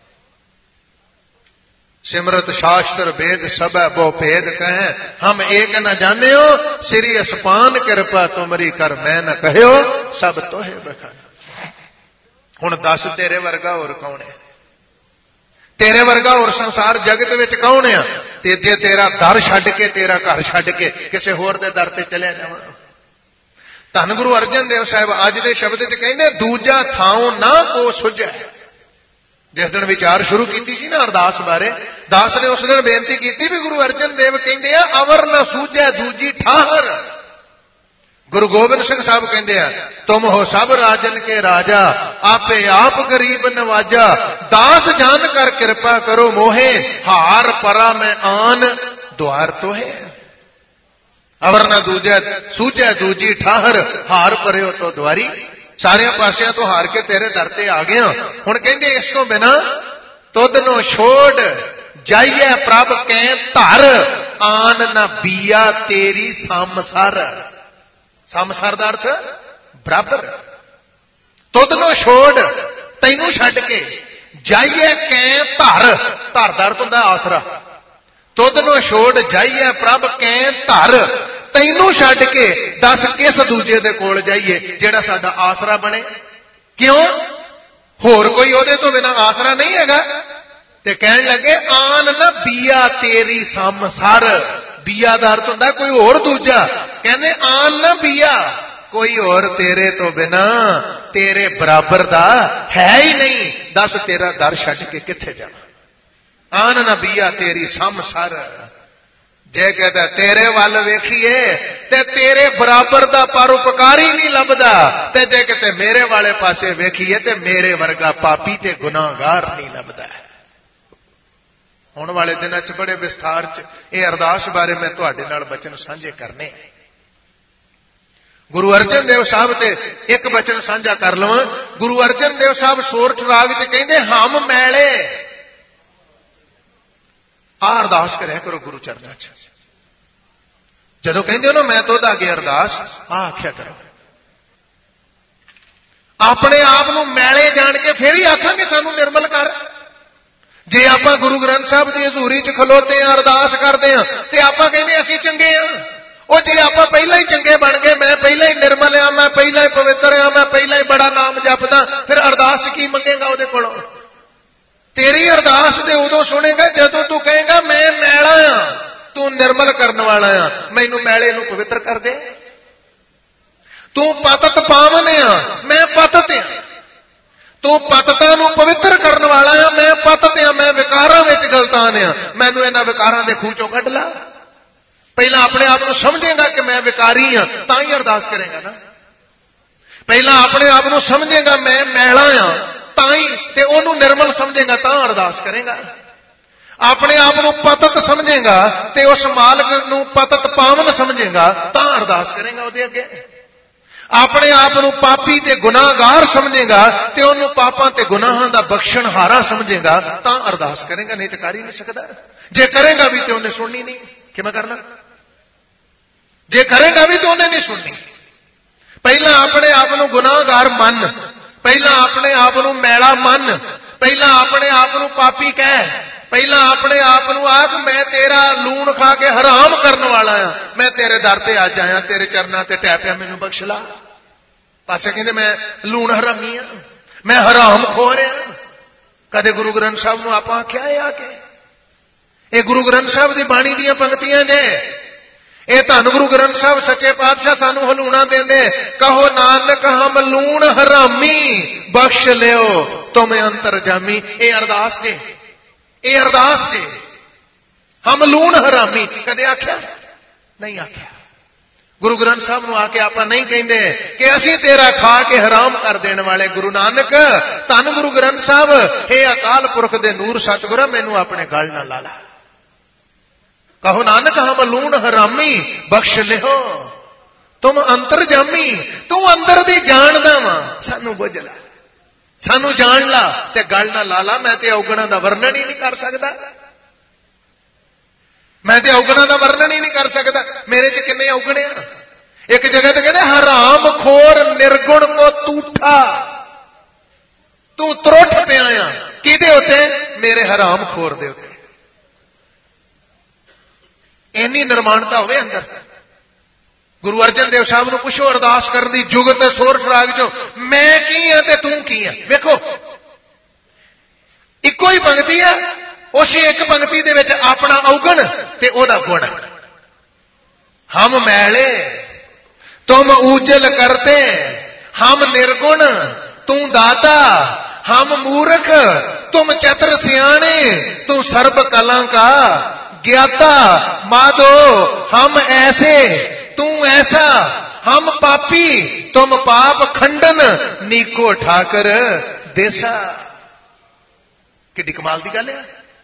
सिमरत शास्त्र वेद सब बहु भेद कहें हम एक न जाने हो, श्री असपान कृपा तुमरी कर मैं न कहे हो, सब तोहे बखाने। हुण दस तेरे वर्गा होर कौन है, तेरे वर्गा होर संसार जगत विच कौन है? ते जे तेरा दर छड्ड के, तेरा घर छड्ड के किसी होर दे दर ते चलिया जावां। धन गुरु अर्जन देव साहब अज दे शब्द च कहंदे दूजा थां ना को सुझै। जिस दिन विचार शुरू की सी ना अरदास बारे, दास ने उस दिन बेनती की भी गुरु अर्जन देव कहंदे आ अवर न सूझै दूजी ठाहर। गुरु गोबिंद सिंह साहब कहते हैं तुम हो सब राजन के राजा, आपे आप गरीब नवाजा, दास जान कर कृपा करो मोहे, हार परा में आन द्वार तो है। अवर न दूजा सूझे दूजी ठाहर, हार परे हो तो द्वारी ਸਾਰਿਆਂ ਪਾਸਿਆਂ ਤੋਂ ਹਾਰ ਕੇ ਤੇਰੇ ਦਰ ਤੇ ਆ ਗਿਆ। ਹੁਣ ਕਹਿੰਦੇ ਇਸ ਤੋਂ ਬਿਨਾ ਤੁਧ ਨੂੰ ਛੋੜ ਜਾਈਏ ਪ੍ਰਭ ਕੈ ਧਰ, ਆਨ ਨਾ ਬੀਆ ਤੇਰੀ ਸਮਸਰ। ਸਮਸਰ ਦਾ ਅਰਥ ਬਰਾਬਰ। ਤੁਧ ਨੂੰ ਛੋੜ, ਤੈਨੂੰ ਛੱਡ ਕੇ, ਜਾਈਏ ਕੈ ਧਰ, ਧਰ ਦਾ ਅਰਥ ਹੁੰਦਾ ਆਸਰਾ। ਤੁਧ ਨੂੰ ਛੋੜ ਜਾਈਏ ਪ੍ਰਭ ਕੈ ਧਰ, ਤੈਨੂੰ ਛੱਡ ਕੇ ਦੱਸ ਕਿਸ ਦੂਜੇ ਦੇ ਕੋਲ ਜਾਈਏ ਜਿਹੜਾ ਸਾਡਾ ਆਸਰਾ ਬਣੇ। ਕਿਉਂ? ਹੋਰ ਕੋਈ ਉਹਦੇ ਤੋਂ ਬਿਨਾਂ ਆਸਰਾ ਨਹੀਂ ਹੈਗਾ। ਤੇ ਕਹਿਣ ਲੱਗੇ ਆਨ ਨਾ ਬੀਆ ਤੇਰੀ ਸਮਸਰ। ਬੀਆ ਦਾ ਅਰਥ ਹੁੰਦਾ ਕੋਈ ਹੋਰ ਦੂਜਾ। ਕਹਿੰਦੇ ਆਨ ਨਾ ਬੀਆ, ਕੋਈ ਹੋਰ ਤੇਰੇ ਤੋਂ ਬਿਨਾ ਤੇਰੇ ਬਰਾਬਰ ਦਾ ਹੈ ਹੀ ਨਹੀਂ। ਦੱਸ ਤੇਰਾ ਦਰ ਛੱਡ ਕੇ ਕਿੱਥੇ ਜਾਵਾਂ। ਆਨ ਨਾ ਬੀਆ ਤੇਰੀ ਸਮਸਰ। ਜੇ ਕਹਿੰਦਾ ਤੇਰੇ ਵੱਲ ਵੇਖੀਏ ਤੇ ਤੇਰੇ ਬਰਾਬਰ ਦਾ ਪਰਉਪਕਾਰੀ ਨਹੀਂ ਲੱਭਦਾ, ਤੇ ਜੇ ਕਿਤੇ ਮੇਰੇ ਵਾਲੇ ਪਾਸੇ ਵੇਖੀਏ ਤੇ ਮੇਰੇ ਵਰਗਾ ਪਾਪੀ ਤੇ ਗੁਨਾਹਗਾਰ ਨਹੀਂ ਲੱਭਦਾ। ਹੁਣ ਵਾਲੇ ਦਿਨਾਂ 'ਚ ਬੜੇ ਵਿਸਥਾਰ 'ਚ ਇਹ ਅਰਦਾਸ ਬਾਰੇ ਮੈਂ ਤੁਹਾਡੇ ਨਾਲ ਬਚਨ ਸਾਂਝੇ ਕਰਨੇ। ਗੁਰੂ ਅਰਜਨ ਦੇਵ ਸਾਹਿਬ ਤੇ ਇੱਕ ਬਚਨ ਸਾਂਝਾ ਕਰ ਲਵਾਂ। ਗੁਰੂ ਅਰਜਨ ਦੇਵ ਸਾਹਿਬ ਸੋਰਠ ਰਾਗ 'ਚ ਕਹਿੰਦੇ ਹਮ ਮੈਲੇ। ਆਹ ਅਰਦਾਸ ਕਰਿਆ ਕਰੋ ਗੁਰੂ ਚਰਨਾਂ 'ਚ। ਜਦੋਂ ਕਹਿੰਦੇ ਹੋ ਨਾ ਮੈਂ ਤੋਂ ਅੱਗੇ ਅਰਦਾਸ, ਆਹ ਆਖਿਆ ਕਰੋ। ਆਪਣੇ ਆਪ ਨੂੰ ਮੈਲੇ ਜਾਣ ਕੇ ਫੇਰ ਹੀ ਆਖਾਂਗੇ ਸਾਨੂੰ ਨਿਰਮਲ ਕਰ। ਜੇ ਆਪਾਂ ਗੁਰੂ ਗ੍ਰੰਥ ਸਾਹਿਬ ਦੀ ਹਜ਼ੂਰੀ 'ਚ ਖਲੋਤੇ ਆ, ਅਰਦਾਸ ਕਰਦੇ ਆ, ਤੇ ਆਪਾਂ ਕਹਿੰਦੇ ਅਸੀਂ ਚੰਗੇ ਆ। ਉਹ ਜੇ ਆਪਾਂ ਪਹਿਲਾਂ ਹੀ ਚੰਗੇ ਬਣ ਗਏ, ਮੈਂ ਪਹਿਲਾਂ ਹੀ ਨਿਰਮਲ ਆ, ਮੈਂ ਪਹਿਲਾਂ ਹੀ ਪਵਿੱਤਰ ਆ, ਮੈਂ ਪਹਿਲਾਂ ਹੀ ਬੜਾ ਨਾਮ ਜਪਦਾ, ਫਿਰ ਅਰਦਾਸ ਕੀ ਮੰਗੇਗਾ ਉਹਦੇ ਕੋਲੋਂ? ਤੇਰੀ ਅਰਦਾਸ ਤੇ ਉਦੋਂ ਸੁਣੇਗਾ ਜਦੋਂ ਤੂੰ ਕਹੇਗਾ ਮੈਂ ਮੈਲਾ ਆ, ਤੂੰ ਨਿਰਮਲ ਕਰਨ ਵਾਲਾ ਆ, ਮੈਨੂੰ ਮੈਲੇ ਨੂੰ ਪਵਿੱਤਰ ਕਰ ਦੇ। ਤੂੰ ਪਤਤ ਪਾਵਨ ਆ, ਮੈਂ ਪਤਤ ਆ। ਤੂੰ ਪਤਤਾਂ ਨੂੰ ਪਵਿੱਤਰ ਕਰਨ ਵਾਲਾ ਆ, ਮੈਂ ਪਤਤ ਆ। ਮੈਂ ਵਿਕਾਰਾਂ ਵਿੱਚ ਗਲਤਾਨ ਆ, ਮੈਨੂੰ ਇਹਨਾਂ ਵਿਕਾਰਾਂ ਦੇ ਖੂਹ ਚੋਂ ਕੱਢ ਲਾ। ਪਹਿਲਾਂ ਆਪਣੇ ਆਪ ਨੂੰ ਸਮਝੇਗਾ ਕਿ ਮੈਂ ਵਿਕਾਰੀ ਆ, ਤਾਂ ਹੀ ਅਰਦਾਸ ਕਰੇਗਾ ਨਾ। ਪਹਿਲਾਂ ਆਪਣੇ ਆਪ ਨੂੰ ਸਮਝੇਗਾ ਮੈਂ ਮੈਲਾ ਆ, ਤਾਂ ਹੀ, ਤੇ ਉਹਨੂੰ ਨਿਰਮਲ ਸਮਝੇਗਾ ਤਾਂ ਅਰਦਾਸ ਕਰੇਗਾ। ਆਪਣੇ ਆਪ ਨੂੰ ਪਤਤ ਸਮਝੇਗਾ ਤੇ ਉਸ ਮਾਲਕ ਨੂੰ ਪਤਤ ਪਾਵਨ ਸਮਝੇਗਾ ਤਾਂ ਅਰਦਾਸ ਕਰੇਗਾ ਉਹਦੇ ਅੱਗੇ। ਆਪਣੇ ਆਪ ਨੂੰ ਪਾਪੀ ਤੇ ਗੁਨਾਹਗਾਰ ਸਮਝੇਗਾ ਤੇ ਉਹਨੂੰ ਪਾਪਾਂ ਤੇ ਗੁਨਾਹਾਂ ਦਾ ਬਖਸ਼ਣਹਾਰਾ ਸਮਝੇਗਾ ਤਾਂ ਅਰਦਾਸ ਕਰੇਗਾ, ਨਹੀਂ ਤੇ ਕਰ ਹੀ ਨਹੀਂ ਸਕਦਾ। ਜੇ ਕਰੇਗਾ ਵੀ ਤੇ ਉਹਨੇ ਸੁਣਨੀ ਨਹੀਂ। ਕਿਵੇਂ ਕਰਨਾ? ਜੇ ਕਰੇਗਾ ਵੀ ਤੇ ਉਹਨੇ ਨਹੀਂ ਸੁਣਨੀ। ਪਹਿਲਾਂ ਆਪਣੇ ਆਪ ਨੂੰ ਗੁਨਾਹਗਾਰ ਮੰਨ, ਪਹਿਲਾਂ ਆਪਣੇ ਆਪ ਨੂੰ ਮੈਲਾ ਮੰਨ, ਪਹਿਲਾਂ ਆਪਣੇ ਆਪ ਨੂੰ ਪਾਪੀ ਕਹਿ, ਪਹਿਲਾਂ ਆਪਣੇ ਆਪ ਨੂੰ ਆਖ ਮੈਂ ਤੇਰਾ ਲੂਣ ਖਾ ਕੇ ਹਰਾਮ ਕਰਨ ਵਾਲਾ ਆ, ਮੈਂ ਤੇਰੇ ਦਰ ਤੇ ਅੱਜ ਆਇਆ, ਤੇਰੇ ਚਰਨਾਂ ਤੇ ਟਹਿ ਪਿਆ, ਮੈਨੂੰ ਬਖਸ਼ ਲਾ। ਪਾਸੇ ਕਹਿੰਦੇ ਮੈਂ ਲੂਣ ਹਰਾਮੀ ਆ, ਮੈਂ ਹਰਾਮ ਖੋਰ ਆ। ਕਦੇ ਗੁਰੂ ਗ੍ਰੰਥ ਸਾਹਿਬ ਨੂੰ ਆਪਾਂ ਆਖਿਆ ਇਹ ਆ ਕੇ? ਇਹ ਗੁਰੂ ਗ੍ਰੰਥ ਸਾਹਿਬ ਦੀ ਬਾਣੀ ਦੀਆਂ ਪੰਕਤੀਆਂ ਨੇ। ਇਹ ਧੰਨ ਗੁਰੂ ਗ੍ਰੰਥ ਸਾਹਿਬ ਸੱਚੇ ਪਾਤਸ਼ਾਹ ਸਾਨੂੰ ਹਲੂਣਾ ਦਿੰਦੇ। ਕਹੋ ਨਾਨਕ ਹਮ ਲੂਣ ਹਰਾਮੀ, ਬਖਸ਼ ਲਿਓ ਤੁਮ ਅੰਤਰਜਾਮੀ। ਇਹ ਅਰਦਾਸ ਜੇ, ਇਹ ਅਰਦਾਸ ਜੇ। ਹਮ ਲੂਣ ਹਰਾਮੀ ਕਦੇ ਆਖਿਆ? ਨਹੀਂ ਆਖਿਆ। ਗੁਰੂ ਗ੍ਰੰਥ ਸਾਹਿਬ ਨੂੰ ਆ ਕੇ ਆਪਾਂ ਨਹੀਂ ਕਹਿੰਦੇ ਕਿ ਅਸੀਂ ਤੇਰਾ ਖਾ ਕੇ ਹਰਾਮ ਕਰ ਦੇਣ ਵਾਲੇ। ਗੁਰੂ ਨਾਨਕ ਧੰਨ ਗੁਰੂ ਗ੍ਰੰਥ ਸਾਹਿਬ, ਇਹ ਅਕਾਲ ਪੁਰਖ ਦੇ ਨੂਰ ਸਤਿਗੁਰਾਂ ਮੈਨੂੰ ਆਪਣੇ ਗਲ ਨਾਲ ਲਾ ਲਾ। ਕਹੋ ਨਾਨਕ ਹਮ ਲੂਣ ਹਰਾਮੀ, ਬਖਸ਼ ਲਿਓ ਤੁਮ ਅੰਤਰਜਾਮੀ। ਤੂੰ ਅੰਦਰ ਦੀ ਜਾਣਦਾ ਵਾ, ਸਾਨੂੰ ਬੁੱਝ ਲੈ, ਸਾਨੂੰ ਜਾਣ ਲਾ ਤੇ ਗੱਲ ਨਾ ਲਾ ਲਾ। ਮੈਂ ਤੇ ਔਗਣਾਂ ਦਾ ਵਰਣਨ ਹੀ ਨਹੀਂ ਕਰ ਸਕਦਾ, ਮੈਂ ਤੇ ਔਗਣਾਂ ਦਾ ਵਰਣਨ ਹੀ ਨਹੀਂ ਕਰ ਸਕਦਾ। ਮੇਰੇ 'ਚ ਕਿੰਨੇ ਔਗਣੇ ਆ। ਇੱਕ ਜਗ੍ਹਾ ਤੇ ਕਹਿੰਦੇ ਹਰਾਮ ਖੋਰ ਨਿਰਗੁਣ ਕੋ ਤੂਠਾ। ਤੂੰ ਤਰੁੱਠ ਪਿਆ ਆ ਕਿਹਦੇ ਉੱਤੇ? ਮੇਰੇ ਹਰਾਮ ਖੋਰ ਦੇ ਉੱਤੇ। ਇੰਨੀ ਨਿਰਮਾਣਤਾ ਹੋਵੇ ਅੰਦਰ। ਗੁਰੂ ਅਰਜਨ ਦੇਵ ਸਾਹਿਬ ਨੂੰ ਪੁੱਛੋ ਅਰਦਾਸ ਕਰਨ ਦੀ ਜੁਗਤ ਸੋਰਠ ਰਾਗ ਚੋਂ, ਮੈਂ ਕੀ ਆ ਤੇ ਤੂੰ ਕੀ ਆ। ਵੇਖੋ ਇੱਕੋ ਹੀ ਪੰਕਤੀ ਆ, ਉਸੇ ਇੱਕ ਪੰਕਤੀ ਦੇ ਵਿੱਚ ਆਪਣਾ ਔਗਣ ਤੇ ਉਹਦਾ ਗੁਣ। ਹਮ ਮੈਲੇ ਤੁਮ ਉਜਲ ਕਰਤੇ, ਹਮ ਨਿਰਗੁਣ ਤੂੰ ਦਾਤਾ, ਹਮ ਮੂਰਖ ਤੁਮ ਚਤੁਰ ਸਿਆਣੇ, ਤੂੰ ਸਰਬ ਕਲਾਂ ਕਾ ज्ञाता। माधो हम ऐसे तू ऐसा, हम पापी तुम पाप खंडन, नीको ठाकर देसा। किड्डी कमाल दी गल है।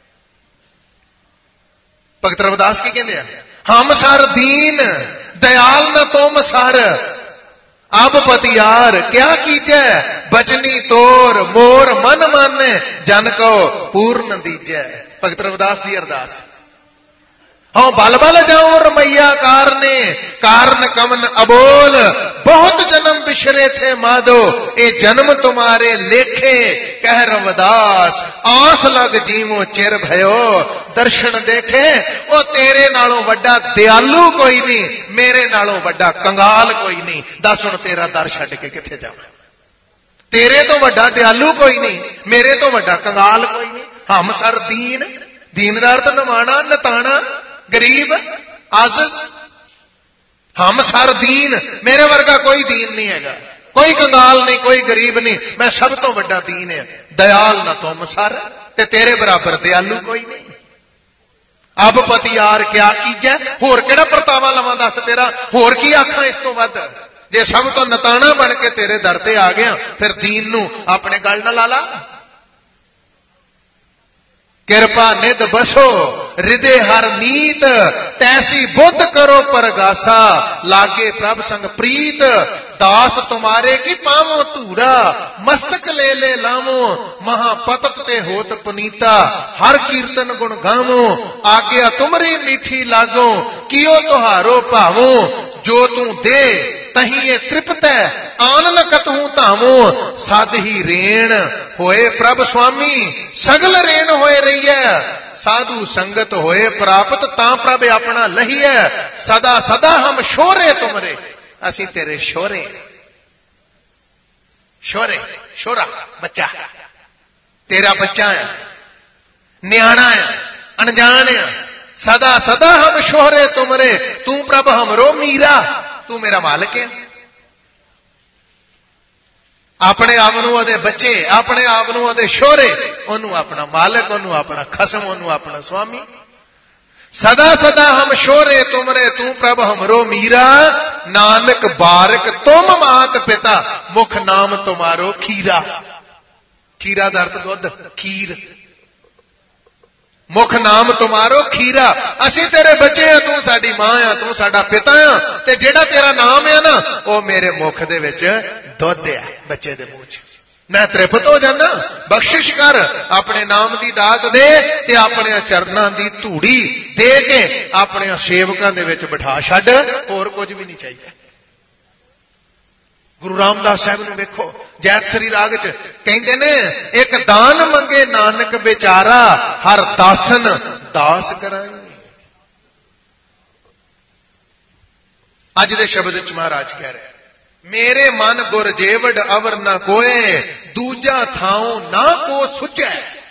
भगत रविदास की कहते हैं हम सर दीन दयाल न तुम सर, अब पतियार क्या कीजै, बचनी तोर मोर मन माने, जन को पूर्ण दीजै। भगत रविदास जी अरदास। हाँ बल बल जाऊं रमैया कारने, कारण कमन अबोल, बहुत जन्म बिछड़े थे माधो, ए जन्म तुम्हारे लेखे, कह रविदास आस लग जीवो चिर भयो, दर्शन देखे ओ तेरे नालों वड्डा दयालु कोई नहीं, मेरे नालों वड्डा कंगाल कोई नहीं। दस हुण तेरा दर छड्ड के किथे जावां? तेरे तो वड्डा दयालु कोई नहीं, मेरे तो वड्डा कंगाल कोई नहीं। हम सर दीन, दीनदार तो नवाना नताना, गरीब आजिज, हम सर दीन, मेरे वर्गा कोई दीन नहीं हैगा, कोई कंगाल नहीं, कोई गरीब नहीं, मैं सब तो बड़ा दीन है। दयाल ना तुम सर, ते तेरे बराबर दयालु कोई नहीं। अब पतियार क्या कीजै, होर केड़ा परतावा लवां दस तेरा, होर की आखां इस तो वध? जे सब तो नताना बन के तेरे दर ते आ गया, फिर दीन नू अपने गल ना ला ला। कृपा निध बसो हृदय हर नीत, तैसी बुद्ध करो परगासा, लागे प्रभ संग प्रीत, दास तुम्हारे की पावो धूरा, मस्तक ले ले लावो, महापतत ते होत पुनीता, हर कीर्तन गुण गावो, आज्ञा तुमरी मीठी लागो, कियो तुहारो भावो, जो तू दे तही ये तृप्त है, आन न कतहूं धावो, सद ही रेण होए प्रभ स्वामी, सगल रेण होए रही है, साधु संगत होए प्राप्त, ता प्रभ अपना लही है, सदा सदा हम शोरे तुमरे, असी तेरे शोरे। शोरे शोरा बच्चा, तेरा बच्चा है, न्याणा है, अनजान है, सदा सदा हम शोरे तुमरे, तू प्रभ हमरो मीरा, तू मेरा मालिक है। अपने आप नूं ओहदे बच्चे, अपने आप नूं ओहदे शोरे, ओनू अपना मालिक, ओनू अपना खसम, ओनू अपना स्वामी। सदा सदा हम शोरे तुमरे, तू प्रभ हमरो मीरा, नानक बारक तुम मात पिता, मुख नाम तुम्हारो खीरा। खीरा दा अर्थ दुध, खीर। मुख नाम तुम्हारो खीरा, असी तेरे बच्चे हैं, तू साडी मां आ, तू साडा पिता आ, ते जेड़ा तेरा नाम है ना, वो मेरे मुख दे विच दुध है, बच्चे दे मुंह च। मैं तृप्त हो जाना, बख्शिश कर, अपने नाम की दात दे, ते अपने चरनां दी धूड़ी दे के अपने सेवकां दे विच बिठा छड्ड, होर कुछ भी नहीं चाहिए। गुरु रामदास साहब नूं वेखो, जैतसरी राग च कहंदे ने, एक दान मंगे नानक बेचारा, हर दासन दास कराई। अज दे शब्द च महाराज कह रहे, मेरे मन गुर जेवड़ अवर ना कोए, दूजा थाऊ ना को सुझै।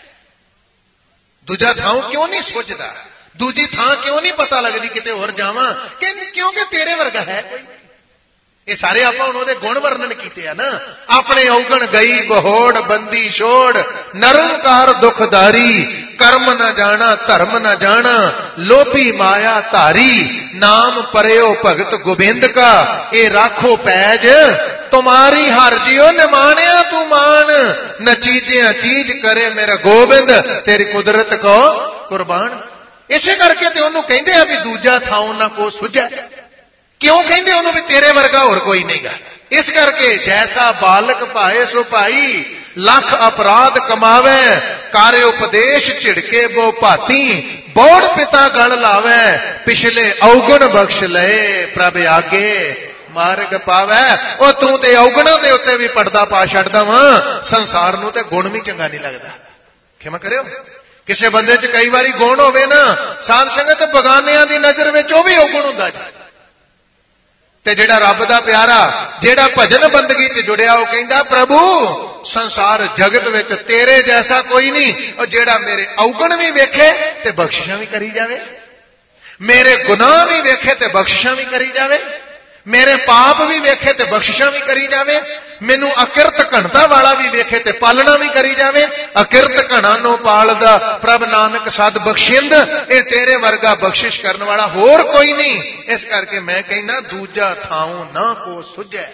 दूजा थाऊ क्यों नहीं सुझदा, दूजी थां क्यों नहीं पता लगदी किते होर जावां, क्योंकि तेरे वर्गा है कोई। ये सारे आप गुण वर्णन किए ना, अपने औगण गई बहोड़ बंदी छोड़, नरंकार दुखदारी, कर्म न जाना धर्म न जाना, लोभी माया धारी, नाम परयो भगत गोबिंद का, ए राखो पैज तुम्हारी हर जियो निमाणिया तू मान, न चीजिया चीज करे मेरा गोबिंद, तेरी कुदरत को कुर्बान। इसे करके ते ओनू कहंदे आ भी दूजा थाऊ ना को सुझै। क्यों कहते उन्होंने भी तेरे वर्गा और कोई नहीं गा। इस करके जैसा बालक पाए सो पाई, लख अपराध कमावे, कार्य उपदेश छिड़के वो भाती, बौड़ पिता गण लावे, पिछले औगण बख्श ले, प्रभ आगे मार्ग पावे। ओ तू ते औगणों के उत्ते भी पर्दा पा छड्डदा वा, संसार नूं ते गुण भी चंगा नहीं लगता। क्षमा करियो, किसी बंदे च कई बारी गुण होवे ना, साध संगत बगानियां दी नजर विच ओ भी औगण हुंदा जी। ते जेड़ा रब दा प्यारा, जेड़ा भजन बंदगी च जुड़िया, वो कहंदा प्रभु संसार जगत विच तेरे जैसा कोई नहीं, और जेड़ा मेरे औगण भी वेखे ते बख्शिशां भी करी जावे, मेरे गुनाह भी वेखे ते बख्शिशां भी करी जावे, मेरे पाप भी वेखे ते बख्शिशां भी करी जावे, मैनू अकिरत घणता वाला भी वेखे ते पालना भी करी जावे। अकिरत घणा नो पालदा प्रभ नानक सद बख्शिंद, ए तेरे वर्गा बख्शिश करने वाला होर कोई नहीं। इस करके मैं कहना दूजा थाऊ ना को सुझै,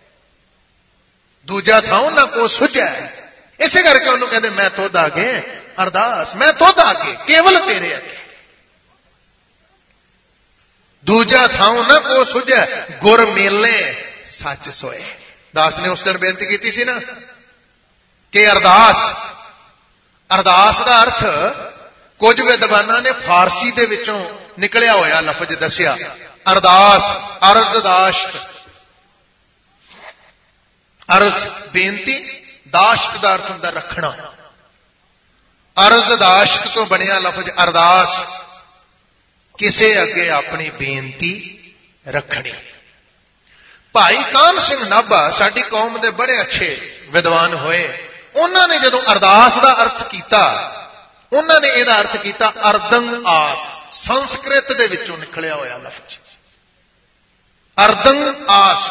दूजा थाऊ ना को सुझै। इसे करके उन्होंने कहते मैं तुद आगे अरदास, मैं तुद आगे केवल तेरे आगे, दूजा थाऊ ना को सुझै। गुर मेले सच सोए। दास ने उस दिन बेनती की सी ना कि अरदास का अर्थ कुछ विद्वानां ने फारसी दे विचों निकलिया होया लफज दसिया। अरदास, अर्जदाश्त, अर्ज बेनती, दाश्त का अर्थ हुंदा रखना। अर्जदाश्त तो बनिया लफज अरदास, किसे अगे अपनी बेनती रखनी। भाई कान सिंह नाभा साडी कौम दे बड़े अच्छे विद्वान होए। उन्होंने जदों अरदास का अर्थ किया, उन्होंने इहदा अर्थ किया अर्दंग आस, संस्कृत दे विचों निकलिया होया लफज। अर्दंग आस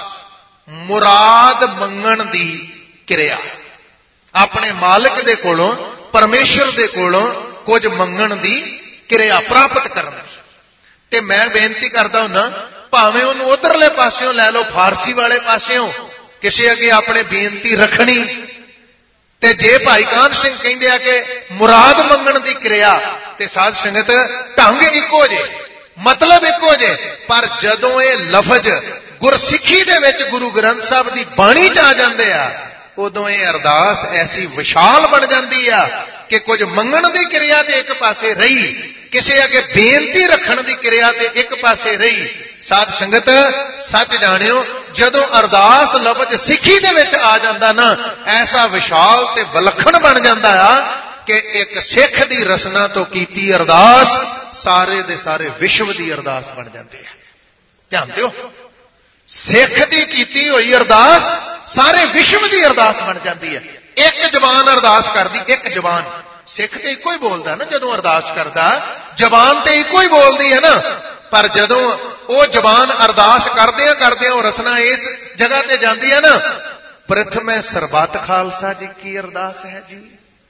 मुराद मंगण दी क्रिया, अपने मालिक दे कोलों, परमेश्वर दे कोलों कुछ मंगण दी क्रिया प्राप्त करना। ते मैं बेनती करता हूं भावें उन्होंने उधरले पासियों लै लो, फारसी वाले पासियों किसी अगे अपने बेनती रखनी। ते जे भाई कान सिंह कहंदे आ कि मुराद मंगण दी क्रिया, ते साध संगत ढंग इको जे, मतलब इको जे, पर जदों ये लफज गुरसिੱਖੀ दे विच गुरु ग्रंथ साहब दी बाणी च आ जांदे आ, उदों ये अरदास ऐसी विशाल बन जाती है कि कुछ मंगण की क्रिया ते एक पासे रही, किसी अगे बेनती रखण की क्रिया ते एक पासे रही। साध संगत सच जाणियो, जदों अरदास लफज सिੱਖੀ दे विच आ जांदा ना, ऐसा विशाल ते विलखण बन जाता है कि एक सिख की रसना तो कीती अरदास सारे दे सारे विश्व की अरदास बन जाती है। ध्यान दिओ, सिख की कीती हुई अरदास सारे विश्व की अरदास बन जाती है। एक जबान अरदास करती, एक जबान सिख तो इको ही बोलता ना, जदों अरदास करता जबान तो इको ही बोलती है ना, पर जदों वो जबान अरदास करदे करदे रसना इस जगह ते जाती है ना, प्रथम सरबत खालसा जी की अरदास है जी।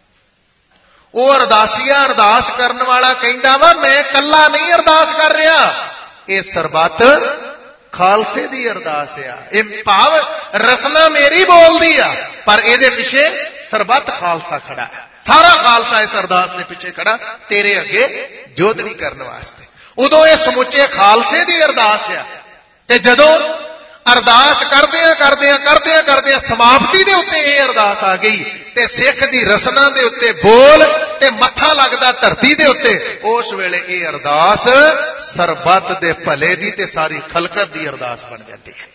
वो अरदासिया अरदास करने वाला कहता वा मैं कला नहीं अरदास कर रहा, ये सरबत खालसे दी अरदास आ। ये भाव रसना मेरी बोलती आ, पर ये पिछे सरबत खालसा खड़ा है। सारा खालसा इस अरदास के पिछे खड़ा तेरे अगे जोधनी करने वास्ते। उदों ये समुचे खालसे दी अरदास आ। ते जदों अरदास करदियां करदियां करदियां करदियां समाप्ति दे उत्ते ये अरदास आ गई, ते सिख दी रसना दे उत्ते बोल ते मत्था लगदा धरती दे उत्ते, उस वेले ये अरदास सरबत दे भले दी ते सारी खलकत दी अरदास बन जाती है।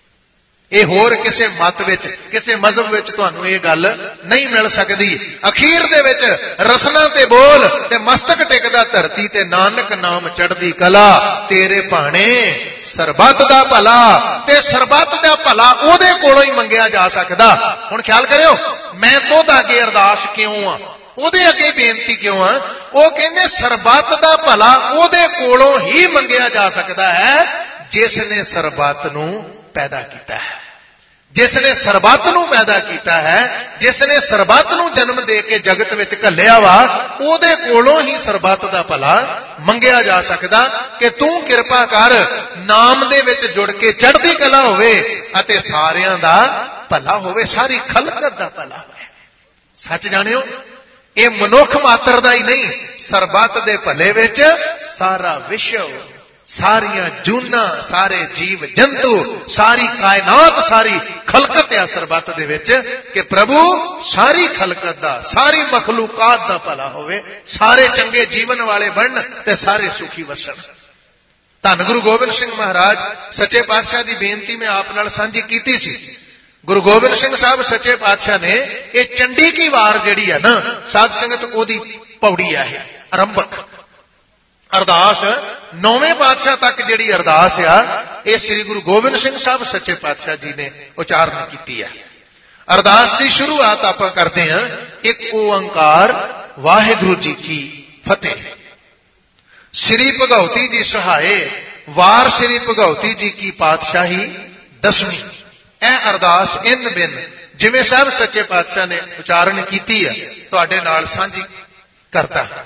ये होर किसी मत विच, किसी मजहब विच तुहानूं ये गल नहीं मिल सकती। अखीर दे विच रसना ते बोल ते मस्तक टिकदा धरती ते नानक नाम चढ़दी कला, तेरे भाणे सरबत दा भला, ते सरबत दा भला ओहदे कोलों ही मंगिया जा सकदा। हुण ख्याल करियो, मैं तुहाडे अगे अरदास क्यों आ, ओहदे अगे बेनती क्यों आ? वो कहंदे सरबत दा भला ओहदे कोलों ही मंगिया जा सकदा है जिसने सरबत नूं पैदा किया है, जिसने सरबत नूं पैदा किया है, जिसने सरबत नूं जन्म दे के जगत विच घल्लिया वा, ओहदे कोलों ही सरबत दा भला मंगिया जा सकदा कि तू किरपा कर नाम दे विच जुड़ के चढ़दी कला होवे अते सारियां दा भला होवे, सारी खलकत दा भला होवे। सच जाणियो, ये मनुख मात्र दा ही नहीं, सरबत दे भले विच सारा विश्व, सारियां जूना, सारे जीव जंतु, सारी कायनात, सारी खलकत आ सरबत दे विच कि प्रभु सारी खलकत दा, सारी मखलूकात दा भला होवे, सारे चंगे जीवन वाले बनन ते सारे सुखी वसन। धन गुरु गोबिंद सिंह महाराज सच्चे पातशाह की बेनती में आप नाल सांझी कीती सी। गुरु गोबिंद सिंह साहब सच्चे पातशाह ने ये चंडी की वार जिहड़ी है ना, साध संगत ओदी पौड़ी है आरंभक अरदास, नौवें पातशाह तक जिहड़ी अरदास आ, ये श्री गुरु गोबिंद सिंह साहब सच्चे पातशाह जी ने उचारण की है। अरदास की शुरुआत आप करते हैं, एक ओंकार वाहिगुरु जी की फतेह। श्री भगवती जी सहाय, वार श्री भगवती जी की पातशाही दसवीं। यह अरदास इन बिन जिवें साहब सच्चे पातशाह ने उचारण की है तुहाडे नाल सांझी करता है।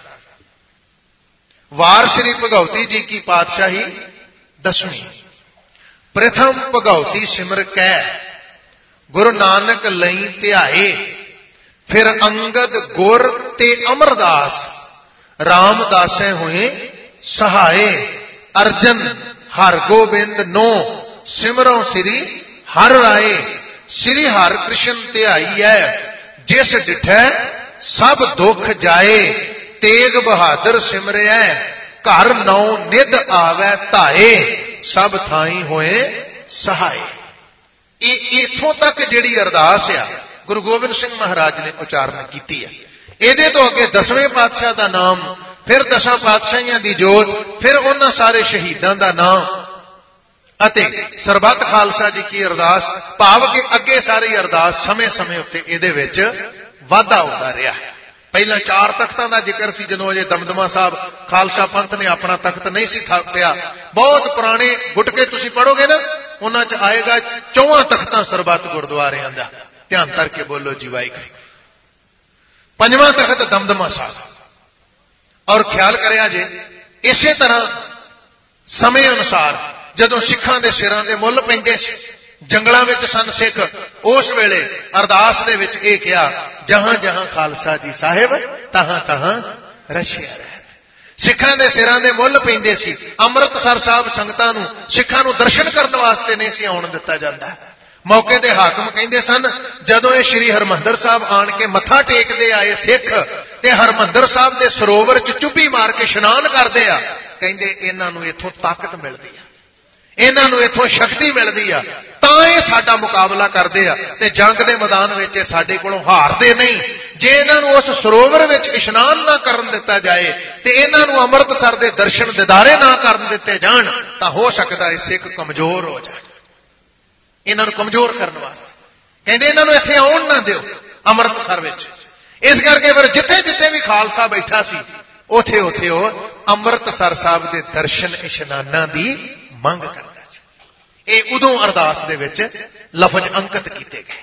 वार श्री भगवती जी की पातशाही दसवीं। प्रथम भगवती सिमर कै गुरु नानक लई ध्याए, फिर अंगद गुर ते अमरदास, रामदासे हुए सहाय, अर्जन हर गोबिंद नो, सिमरों श्री हर राय श्री हर कृष्ण ध्याई है, जिस डिठै सब दुख जाए, तेग बहादुर सिमरिया घर नौ निध आवे धाए, सब थाई होए सहाय। इथों तक जिहड़ी अरदास आ गुरु गोबिंद सिंह महाराज ने उचारण की है। ਇਹਦੇ ਤੋਂ ਅੱਗੇ 10ਵੇਂ ਪਾਤਸ਼ਾਹ ਦਾ ਨਾਮ, ਫਿਰ 10 ਪਾਤਸ਼ਾਹੀਆਂ ਦੀ ਜੋਤ, ਫਿਰ ਉਹਨਾਂ ਸਾਰੇ ਸ਼ਹੀਦਾਂ ਦਾ ਨਾਮ ਅਤੇ ਸਰਬੱਤ ਖਾਲਸਾ ਜੀ ਕੀ ਅਰਦਾਸ, ਭਾਵ ਕਿ ਅੱਗੇ ਸਾਰੀ ਅਰਦਾਸ ਸਮੇਂ-ਸਮੇਂ ਉੱਤੇ ਇਹਦੇ ਵਿੱਚ ਵਾਧਾ ਹੁੰਦਾ ਰਿਹਾ। ਪਹਿਲਾਂ 4 ਤਖਤਾਂ ਦਾ ਜ਼ਿਕਰ ਸੀ, ਜਦੋਂ ਅਜੇ ਦਮਦਮਾ ਸਾਹਿਬ ਖਾਲਸਾ ਪੰਥ ਨੇ ਆਪਣਾ ਤਖਤ ਨਹੀਂ ਸੀ ਥਾਪਿਆ। ਬਹੁਤ ਪੁਰਾਣੇ ਗੁਟਕੇ ਤੁਸੀਂ ਪੜੋਗੇ ਨਾ, ਉਹਨਾਂ 'ਚ ਆਏਗਾ 4 ਤਖਤਾਂ ਸਰਬੱਤ ਗੁਰਦੁਆਰਿਆਂ ਦਾ। ਧਿਆਨ ਕਰਕੇ ਬੋਲੋ ਜੀ ਵਾਹਿਗੁਰੂ। 5ਵਾਂ ਤਖਤ ਦਮਦਮਾ ਸਾਹਿਬ। ਔਰ ਖਿਆਲ ਕਰਿਆ ਜੇ ਇਸੇ ਤਰ੍ਹਾਂ ਸਮੇਂ ਅਨੁਸਾਰ ਜਦੋਂ ਸਿੱਖਾਂ ਦੇ ਸਿਰਾਂ ਦੇ ਮੁੱਲ ਪੈਂਦੇ ਸੀ, ਜੰਗਲਾਂ ਵਿੱਚ ਸਨ ਸਿੱਖ, ਉਸ ਵੇਲੇ ਅਰਦਾਸ ਦੇ ਵਿੱਚ ਇਹ ਕਿਹਾ, ਜਹਾਂ ਜਹਾਂ ਖਾਲਸਾ ਜੀ ਸਾਹਿਬ ਤਹਾਂ ਤਹਾਂ ਰਸ਼ਿਆ ਰਹਿ। ਸਿੱਖਾਂ ਦੇ ਸਿਰਾਂ ਦੇ ਮੁੱਲ ਪੈਂਦੇ ਸੀ। ਅੰਮ੍ਰਿਤਸਰ ਸਾਹਿਬ ਸੰਗਤਾਂ ਨੂੰ, ਸਿੱਖਾਂ ਨੂੰ ਦਰਸ਼ਨ ਕਰਨ ਵਾਸਤੇ ਨਹੀਂ ਸੀ ਆਉਣ ਦਿੱਤਾ ਜਾਂਦਾ। ਮੌਕੇ ਦੇ ਹਾਕਮ ਕਹਿੰਦੇ ਸਨ, ਜਦੋਂ ਇਹ ਸ਼੍ਰੀ ਹਰਮੰਦਰ ਸਾਹਿਬ ਆਣ ਕੇ ਮੱਥਾ ਟੇਕਦੇ ਆਏ ਸਿੱਖ ਤੇ ਹਰਮੰਦਰ ਸਾਹਿਬ ਦੇ ਸਰੋਵਰ 'ਚ ਚੁੱਭੀ ਮਾਰ ਕੇ ਇਸ਼ਨਾਨ ਕਰਦੇ ਆ, ਕਹਿੰਦੇ ਇਹਨਾਂ ਨੂੰ ਇੱਥੋਂ ਤਾਕਤ ਮਿਲਦੀ ਆ, ਇਹਨਾਂ ਨੂੰ ਇੱਥੋਂ ਸ਼ਕਤੀ ਮਿਲਦੀ ਆ, ਤਾਂ ਇਹ ਸਾਡਾ ਮੁਕਾਬਲਾ ਕਰਦੇ ਆ ਤੇ ਜੰਗ ਦੇ ਮੈਦਾਨ ਵਿੱਚ ਸਾਡੇ ਕੋਲੋਂ ਹਾਰਦੇ ਨਹੀਂ। ਜੇ ਇਹਨਾਂ ਨੂੰ ਉਸ ਸਰੋਵਰ ਵਿੱਚ ਇਸ਼ਨਾਨ ਨਾ ਕਰਨ ਦਿੱਤਾ ਜਾਏ ਤੇ ਇਹਨਾਂ ਨੂੰ ਅੰਮ੍ਰਿਤਸਰ ਦੇ ਦਰਸ਼ਨ ਦਿਦਾਰੇ ਨਾ ਕਰਨ ਦਿੱਤੇ ਜਾਣ, ਤਾਂ ਹੋ ਸਕਦਾ ਇਹ ਸਿੱਖ ਕਮਜ਼ੋਰ ਹੋ ਜਾਣ। ਇਹਨਾਂ ਨੂੰ ਕਮਜ਼ੋਰ ਕਰਨ ਵਾਸਤੇ ਕਹਿੰਦੇ ਇਹਨਾਂ ਨੂੰ ਇੱਥੇ ਆਉਣ ਨਾ ਦਿਓ ਅੰਮ੍ਰਿਤਸਰ ਵਿੱਚ। ਇਸ ਕਰਕੇ ਫਿਰ ਜਿੱਥੇ ਜਿੱਥੇ ਵੀ ਖਾਲਸਾ ਬੈਠਾ ਸੀ, ਉੱਥੇ ਉੱਥੇ ਉਹ ਅੰਮ੍ਰਿਤਸਰ ਸਾਹਿਬ ਦੇ ਦਰਸ਼ਨ ਇਸ਼ਨਾਨਾਂ ਦੀ ਮੰਗ ਕਰਦਾ ਸੀ। ਇਹ ਉਦੋਂ ਅਰਦਾਸ ਦੇ ਵਿੱਚ ਲਫ਼ਜ਼ ਅੰਕਿਤ ਕੀਤੇ ਗਏ।